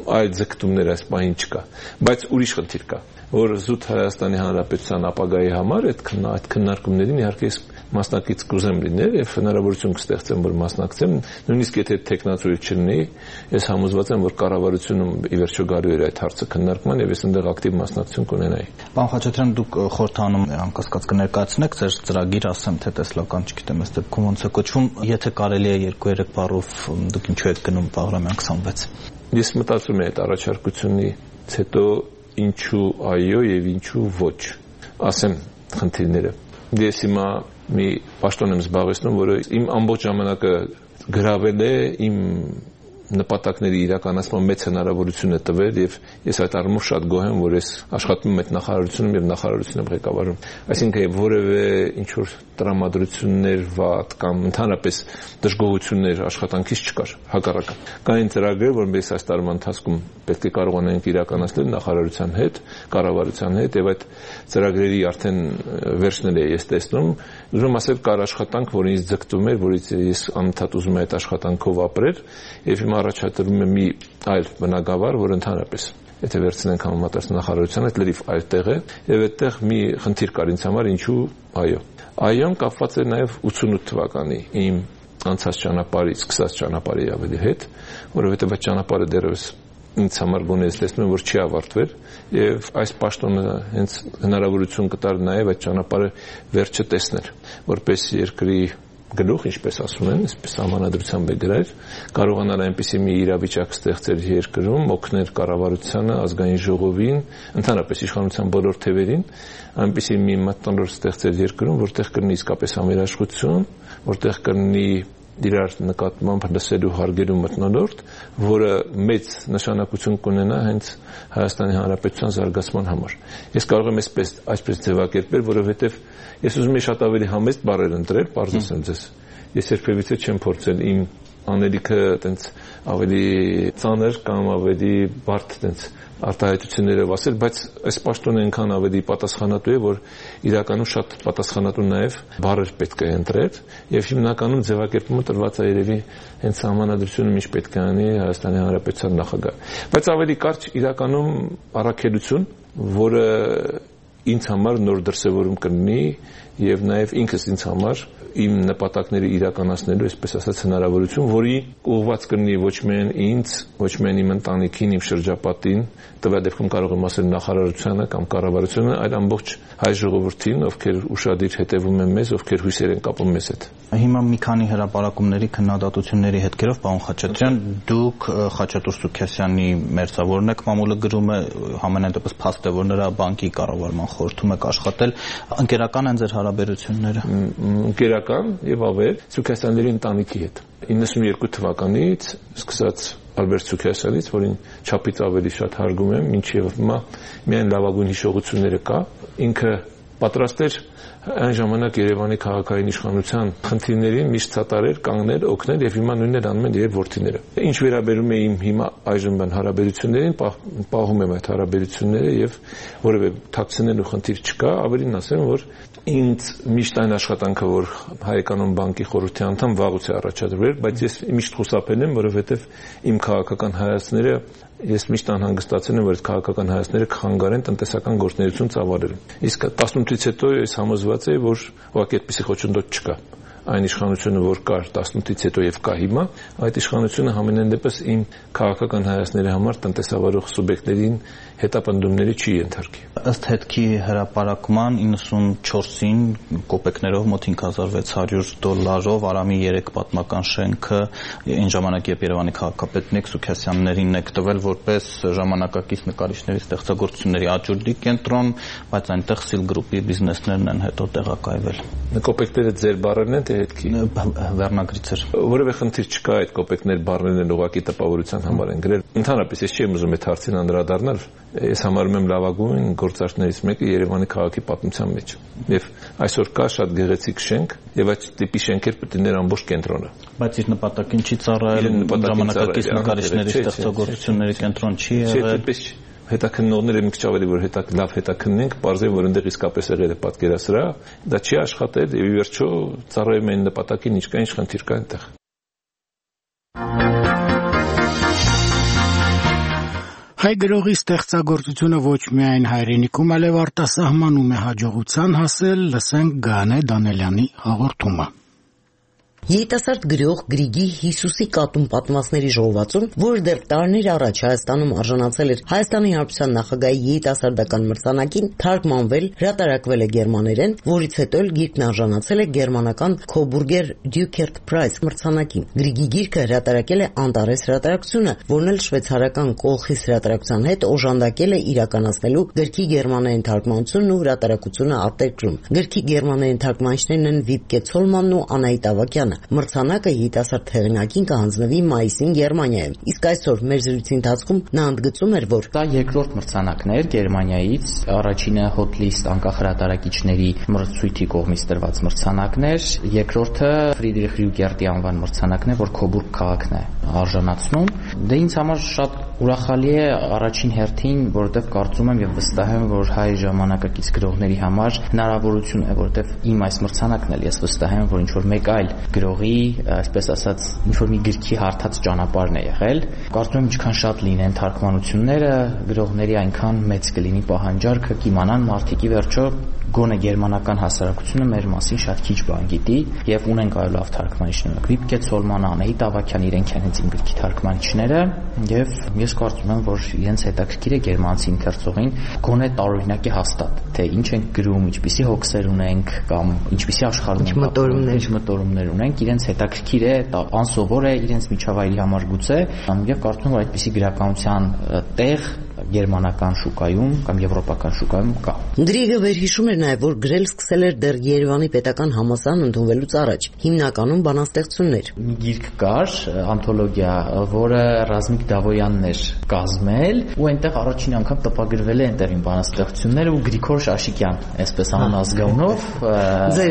այլ ձգտումներ այս պահին չկա, բայց ուրիշ խնդիր կա, որ զուտ Հայաստանի Հանրապետության ապագայի համար այդ քննարկումներին իհարկե մասնակից կուզեմ լինել եւ հնարավորություն կստեղծեմ, որ մասնակցեմ, նույնիսկ եթե տեխնացուի չլինի, ես համոզված եմ, որ կառավարությունում ի վերջո գալու էր այդ հարցը քննարկման եւ ես այնտեղ ակտիվ մասնակցություն կունենայի։ Պարոն Խաչատրյան, դուք խորհրդանում անկասկած կներկայացնեք ձեր ծրագիր, ասեմ թե տեսլական, չգիտեմ, այս դեպքում ոնց է կոչվում, եթե կարելի է 2-3 բառով դուք ինչու եք գնում Բաղրամյան 26։ Ես մտածում եմ այդ առաջարկությունից հետո ինչու այո եւ ինչու ոչ։ Ասեմ խնդիրները։ Ես հիմա մի պաշտոն եմ զբաղեցնում, որը իմ ամբողջ ժամանակը գրավել է իմ նպատակների իրականացման մեծ հնարավորություն է տվել եւ ես այդ առումով շատ գոհ եմ, որ ես աշխատում եմ այդ նախարարությունում եւ նախարարությունում եմ ղեկավարում։ Այսինքն որևէ ինչ որ տրամադրություններ վատ կամ ընդհանրապես դժգոհություններ աշխատանքից չկար, հակառակը։ Կային ծրագրեր, որոնց այս տարվա ընթացքում պետք է կարողանանք իրականացնել նախարարության հետ, կառավարության հետ եւ այդ ծրագրերի արդեն վերջն է ես տեսնում։ Ուզում ասել կար աշխատանք, որը ինձ ձգտում էր, որից ես անընդհատ ուզում եմ այդ աշխատանքով ապրել եւ հիմա առաջադրում եմ մի այլ բնագավառ, որ ընդհանրապես եթե վերցնենք համեմատած նախարարությանը, այդ լրիվ այլ տեղ է եւ այդտեղ մի խնդիր կար ինձ համար, ինչու այո։ Այոն կապված է նաեւ 88 թվականի իմ անցած ճանապարհից, սկսած ճանապարհի ավելի հետ, որովհետեւ այդ ճանապարհը դեռևս ինձ համար գոնե ես տեսնում եմ, որ չի ավարտվել եւ այս պաշտոնը հենց հնարավորություն կտար նաեւ այդ ճանապարհը վերջը տեսնել, որպես երկրի գլուխ, ինչպես ասում են, այսպես համանadrությամբ է գրել, կարողանալ այնպիսի մի իրավիճակ ստեղծել երկրում, օգնել կառավարությանը, ազգային ժողովին, ընդհանրապես իշխանության բոլոր թևերին, այնպիսի մի մթնոլորտ ստեղծել երկրում, որտեղ կլինի իսկապես համերաշխություն, որտեղ կլինի իրար նկատմամբ լսելու հարգելու մթնոլորտ, որը մեծ նշանակություն կունենա հենց Հայաստանի Հանրապետության զարգացման համար։ Ես կարող եմ այսպես ձևակերպել, որովհետև ես ուզում եմ շատ ավելի համեստ բառեր ընտրել, պարզ ասեմ ձեզ։ Ես երբևիցե չեմ փորձել իմ անելիքը այտենց ավելի ծանր կամ ավելի բարդ այտենց արտահայտություններով ասել, բայց այս պաշտոնը այնքան ավելի պատասխանատու է, որ իրականում շատ պատասխանատու նաև բառեր պետք է ընտրել եւ հիմնականում ձևակերպումը տրված է երևի հենց համանadrությունում ինչ պետք է անի Հայաստանի Հանրապետության նախագահ։ Բայց ավելի կարճ իրականում առաքելություն, որը ինձ համար նոր դրսևորում կլինի եւ նաեւ ինքս ինձ համար իմ նպատակները իրականացնելու, այսպես ասած, հնարավորություն, որի ուղղված կլինի ոչ միայն ինձ, ոչ միայն իմ ընտանիքին, իմ շրջապատին, տվյալ դեպքում կարող եմ ասել նախարարությանը կամ կառավարությանը, այլ ամբողջ հայ ժողովրդին, ովքեր ուշադիր հետևում են մեզ, ովքեր հույսեր են կապում մեզ հետ։ Հիմա մի քանի հրապարակումների քննադատությունների հետքերով, պարոն Խաչատրյան, դուք Խաչատուր Սուքիասյանի մերձավորն եք, մամուլը գրում է համենայն դեպս փաստ է, որ նրա բանկի կառավարման խորհրդում եք աշխատել, ընկերական են ձեր հարաբերությունները։ Ընկերական եւ ավել Սուքիասյանների ընտանիքի հետ։ 92 թվականից սկսած Ալբերտ Սուքիասյանից, որին չափից ավելի շատ հարգում եմ, մինչև հիմա միայն լավագույն հիշողությունները կա, ինքը պատրաստ էր այն ժամանակ Երևանի քաղաքային իշխանության խնդիրներին միշտ ցատարել, կանգնել, օգնել եւ հիմա նույնն էլ անում են եւ որդիները։ Ինչ վերաբերում է իմ հիմա այժմ հարաբերություններին, պահում եմ այդ հարաբերությունները եւ որևէ թաքցնելու խնդիր չկա, ավելին ասեմ, որ ինձ միշտ այն աշխատանքը, որ Հայկական բանկի խորհրդի անդամ վաղուց է առաջադրվել, բայց ես միշտ խուսափել եմ, որովհետեւ իմ քաղաքական հայացքները ես միշտ անհանգստացել եմ, որ այդ քաղաքական հայացքները կխանգարեն տնտեսական գործունեություն ծավալելու։ Իսկ 18-ից հետո ես համոզված եմ, որ ուղղակի այդպիսի խոչընդոտ չկա։ Այն իշխանությունը, որ կար 18-ից հետո եւ կա հիմա, այդ իշխանությունը համենայն դեպս իմ քաղաքական հայացքների համար տնտեսավարող սուբյեկտներին հետապնդումների չի ենթարկի։ Ըստ հետքի հրապարակման 94-ին կոպեկներով մոտ $5600 Արամի 3 պատմական շենքը այն ժամանակ երբ Երևանի քաղաքապետն եք Սուքիասյաններին եք տվել որպես ժամանակակից նկարիչների ստեղծագործությունների աճուրդի կենտրոն, բայց այնտեղ Սիլ գրուպի բիզնեսներն են հետո տեղակայվել։ Կոպեկները ձեր բառերն են թե հետքի վերնագրից էր։ Որևէ խնդիր չկա այդ կոպեկներ բառերն ուղղակի տպավորության համար են գրել։ Ընդհանրապես ես չեմ ուզում այդ հարցին անդրադառնալ։ Ես համարում եմ լավագույն գործարքներից մեկը Երևանի քաղաքի պատմության մեջ։ Եվ այսօր կա շատ գեղեցիկ շենք, եւ այդ տիպի շենքեր պետք է ներ ամբողջ կենտրոնը։ Բայց իր նպատակին չի ծառայել ժամանակակից նկարիչների ստեղծագործությունների կենտրոն չի եղել։ Հետաքննողները մի քիչ ավելի որ լավ հետաքննենք, բարձր որ այնտեղ իսկապես եղել է պատկերասրահ, դա չի աշխատել եւ ի վերջո ծառայում են նպատակին, ինչ կա, ինչ խնդիր կա այնտեղ։ Հայ գրողի ստեղծագործությունը ոչ միայն հայրենիքում, այլև արտասահմանում է հաջողության հասել, լսենք Գանե Դանելյանի հաղորդումը։ Երիտասարդ գրող Գրիգի Հիսուսի կատուն պատմվածքների ժողովածուն, որը դեռ տարիներ առաջ Հայաստանում արժանացել էր Հայաստանի Հանրապետության նախագահի երիտասարդական մրցանակին, թարգմանվել, հրատարակվել է գերմաներեն, որից հետո էլ գիրքն արժանացել է գերմանական Coburger Duckert Prize մրցանակին։ Գրիգի գիրքը հրատարակել է Անտարես հրատարակությունը, որն էլ շվեյցարական Կոլխիս հրատարակության հետ օժանդակել է իրականացնելու գրքի գերմաներեն թարգմանությունն ու հրատարակությունը արտերկրում։ Գրքի գերմաներեն թարգմանիչներն են Վիպկե Ցոլմանն ու Անահիտ Ավագյանը։ Մրցանակը երիտասարդ հեղինակին կհանձնվի մայիսին Գերմանիայում։ Իսկ այսօր մեր զրույցի ընթացքում նա ընդգծում էր, որ դա երկրորդ մրցանակն էր Գերմանիայից, առաջինը Hot-List անկախ հրատարակիչների մրցույթի կողմից տրված մրցանակն էր, երկրորդը Ֆրիդրիխ Ռյուգերտի անվան մրցանակն է, որ Coburg քաղաքն է արժանացնում։ Դե ինձ համար շատ ուրախալի է առաջին հերթին, որովհետև կարծում եմ եւ վստահ եմ, որ հայ ժամանակակից գրողների համար հնարավորություն է, որովհետև իմ այս մրցանակն էլ ես վստահ եմ, որ ինչ որ մեկ այլ գրողի, այսպես ասած, ինչ-որ մի գրքի հարթած ճանապարհն է եղել։ Կարծում եմ ինչքան շատ լինեն թարգմանությունները, գրողների այնքան մեծ կլինի պահանջարկը, կիմանան մարդիկի վերջո գոնե գերմանական հասարակությունը մեր մասին շատ քիչ բան գիտի եւ ունենք այլ լավ թարգմանիչներ։ Վիպկե Ցոլմանը, Անահիտ Ավագյան իրենք են հենց իմ գրքի թարգմանիչները եւ ես կարծում եմ, որ իրենց հետաքրքիր է գերմանացի ընթերցողին գոնե տարօրինակի հաստատ, թե ինչ ենք գրում, ինչպիսի հոգսեր ունենք կամ ինչպիսի աշխարհ մտորումներ ունենք, իրենց հետաքրքիր է, անսովոր է իրենց միջավայրի համար գուցե, եւ կարծում եմ, որ այդպիսի գրականության տեղ գերմանական շուկայում կամ եվրոպական շուկայում կա։ Գրիգը վերհիշում էր նաև, որ գրել սկսել էր դեռ Երևանի պետական համալսարան ընդունվելուց առաջ, հիմնականում բանաստեղծություններ։ Մի գիրք կար, անթոլոգիա, որը Ռազմիկ Դավոյանն էր կազմել, ու այնտեղ առաջին անգամ տպագրվել է այնտեղին բանաստեղծությունները ու Գրիգոր Շաշիկյան, այսպես անազգանունով, ձեր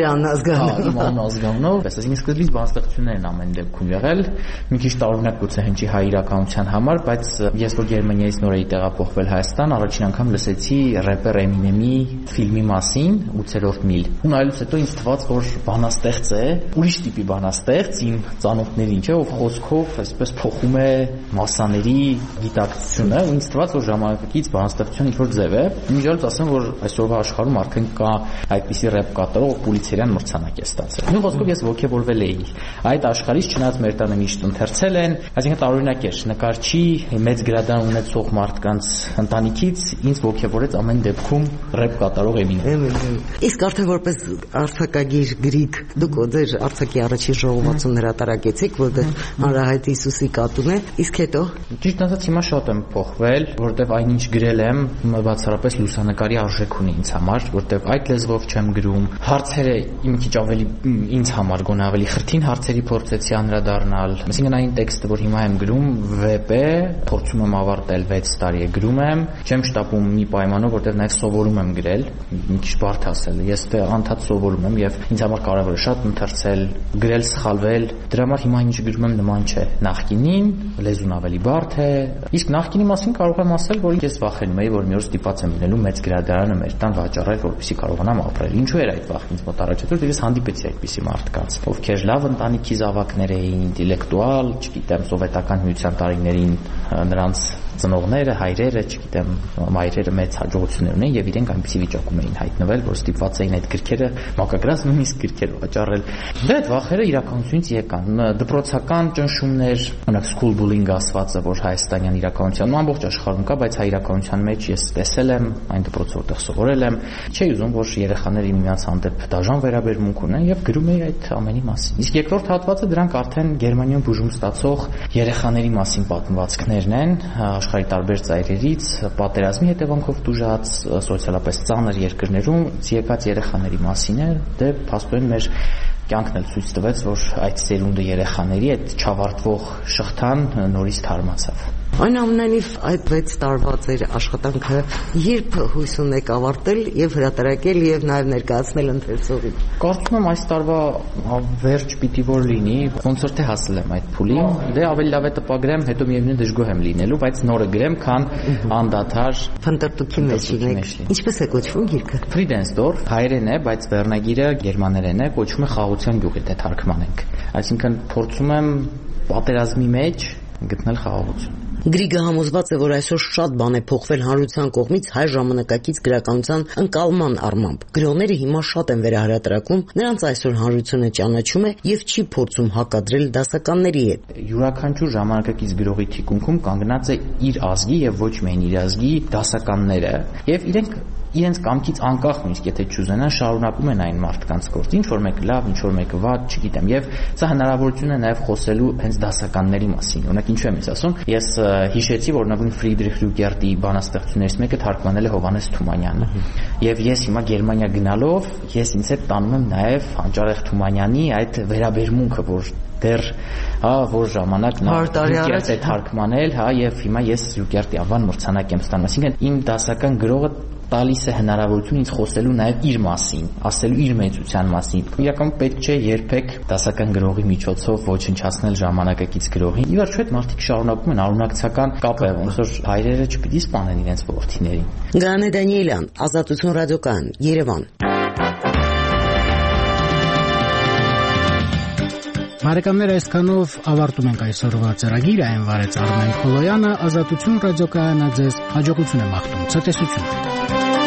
անազգանունով, այսինքն սկզբից բանաստեղծություններն ամեն դեպքում եղել, մի քիչ տարօրինակ գուցե հնչի հայ իրականության համար, բայց ես որ Գերմանիայից նոր էի տեղափոխվել Հայաստան, առաջին անգամ լսեցի рэպեր Էմինեմի ֆիլմի մասին 8-րդ միլ։ Ու նայելուց հետո ինձ թվաց, որ բանաստեղծ է, ուրիշ տիպի բանաստեղծ, իմ ծանոթներին, չէ, ով խոսքով այսպես փոխում է մասաների գիտակցությունը, ու ինձ թվաց, որ ժամանակակից բանաստեղծությունը ինչ-որ ձև է։ Միջալուց ասեմ, որ այսօրվա աշխարհում արդեն կա այդպիսի рэպ կատարող Պուլիցերյան մրցանակ է ստացել։ Նույն խոսքով ես ոգևորվել էի այդ աշխարհից, չնայած մեր տանը միշտ ընթերցել են, այսինքն տարօրինակ էր, նկարչի մեծ գրադարան ունեցող մարդկանց ընտանիքից ինձ ոգևորեց ամեն դեպքում рэպ կատարող Էմինեմ։ Իսկ արդեն որպես արձակագիր Գրիգ, դուք ձեր արձակի առաջին ժողովածուն հրատարակեցիք, որտեղ Հանրահայտ Հիսուսի կատուն է, իսկ հետո ճիշտ ասած հիմա շատ եմ փոխվել, որտեղ այնինչ գրել եմ, բացառապես լուսանկարի արժեք ունի ինձ համար, որտեղ այդ լեզվով չեմ գրում։ Հարցերը իմ քիչ ավելի ինձ համար գոնե ավելի խրթին հարցերի փորձեցի անդրադառնալ։ Այսինքն այն տեքստը, որ հիմա եմ գրում, վեպ է, փորձում եմ ավարտել 6 տարի է գրում եմ, չեմ շտապում մի պայմանով, որտեղ նաև սովորում եմ գրել, մի քիչ բարդ ասել։ Ես դե անդադ սովորում եմ եւ ինձ համար կարևոր է շատ ընթերցել, գրել, սխալվել։ Դրա համար հիմա ինչ գրում եմ նման չէ նախկինին, լեզուն ավելի բարդ է։ Իսկ նախկինի մասին կարող եմ ասել, որ ես վախենում էի, որ մի օր ստիպած եմ լինելու մեծ գրադարանը մեր տան վաճառել, որպեսզի կարողանամ ապրել։ Ինչու էր այդ վախը ինձ մոտ առաջացել, որ ես հանդիպեցի այդպիսի մարդկանց, ովքեր լավ ընտանիքի զավակներ էին, ինտելեկտուալ, չգիտեմ, սովետական միության տարիներին նրանց ծնողները, հայրերը, չգիտեմ, մայրերը մեծ հաջողություններ ունեն եւ իրենք այնպիսի վիճակում էին հայտնվել, որ ստիպված էին այդ գրքերը մակագրած նույնիսկ գրքեր վաճառել։ Դե այդ վախերը իրականությունից եկան։ Դպրոցական ճնշումներ, օրինակ school bullying ասվածը, որ հայաստանյան իրականության ամբողջ աշխարհում կա, բայց հայ իրականության մեջ ես տեսել եմ, այն դպրոցը որտեղ սովորել եմ, չէի ուզում, որ երեխաները միմյանց հանդեպ դաժան վերաբերմունք ունեն եւ գրում էի այդ ամենի մասին։ Իսկ երկրորդ հատվածը դրանք արդեն Գերմանիայում բուժում ստացող երեխաների մասին պատմվածքներն են, աշխարհի տարբեր ծայրերից, պատերազմի հետևանքով տուժած, սոցիալապես ծանր երկրներում եկած երեխաների մասին է, դե փաստորեն մեր կյանքն էլ ցույց տվեց, որ այդ սերունդը երեխաների այդ չավարտվող շղթան նորից թարմացավ։ Այնուամենայնիվ այդ 6 տարվա ձեր աշխատանքը երբ հույս ունեք ավարտել եւ հրատարակել եւ նաեւ ներկայացնել ընթերցողին։ Կարծում եմ այս տարվա վերջ պիտի որ լինի, ոնց որ թե հասել եմ այդ փուլին, դե ավելի լավ է տպագրեմ, հետո միևնույն դժգոհ եմ լինելու, բայց նորը գրեմ, քան անդադար փնտրտուքի մեջ լինեք։ Ինչպես է կոչվում գիրքը։ Friedensdorf հայերեն է, բայց վերնագիրը գերմաներեն է, կոչվում է Խաղաղության գյուղ, եթե թարգմանենք։ Այսինքն փորձում եմ պատերազմի մեջ գտնել խաղաղություն։ Գրիգը համոզված է, որ այսօր շատ բան է փոխվել հանրության կողմից հայ ժամանակակից գրականության ընկալման առմամբ։ Գրողները հիմա շատ են վերահրատարակում, նրանց այսօր հանրությունը ճանաչում է եւ չի փորձում հակադրել դասականների հետ։ Յուրաքանչյուր ժամանակակից գրողի թիկունքում կանգնած է իր ազգի եւ ոչ միայն իր ազգի դասականները, եւ իրենց կամքից անկախ նույնիսկ եթե չուզենան շարունակում են այն մարդկանց գործ, ինչ որ մեկը լավ, ինչ որ մեկը վատ, չգիտեմ, եւ սա հնարավորություն է նաեւ խոսելու հենց դասականների մասին։ Օրինակ ինչու եմ ես ասում, ես հիշեցի, որ նույն Ֆրիդրիխ Ռյուգերտի բանաստեղծություններից մեկը թարգմանել է Հովհաննես Թումանյանը, եւ ես հիմա Գերմանիա գնալով ես ինձ հետ տանում եմ նաեւ Անճարեղ Թումանյանի այդ վերաբերմունքը, որ դեռ որ ժամանակ նա Ռյուգերտ է թարգմանել, եւ հիմա ես Ռյուգերտի անվան մրցանակ եմ ստանում, այսինքն իմ դասական գրողը տալիս է հնարավորություն ինձ խոսելու նաև իր մասին, ասելու իր մեծության մասին։ Իրականում պետք չէ երբեք դասական գրողի միջոցով ոչնչացնել ժամանակակից գրողին։ Ի վերջո այդ մարդիկ շարունակում են արունակցական կապը, ոնց որ հայրերը չպիտի սպանեն իրենց որդիներին։ Գանե Դանիելյան, Ազատություն ռադիոկայան, Երևան։ Բարեկամներ, այսքանով ավարտում ենք այսօրվա ծրագիրը, այն վարեց Արմեն Խոլոյանը, Ազատություն ռադիոկայանը ձեզ հաջողություն է մաղթում, ցտեսություն։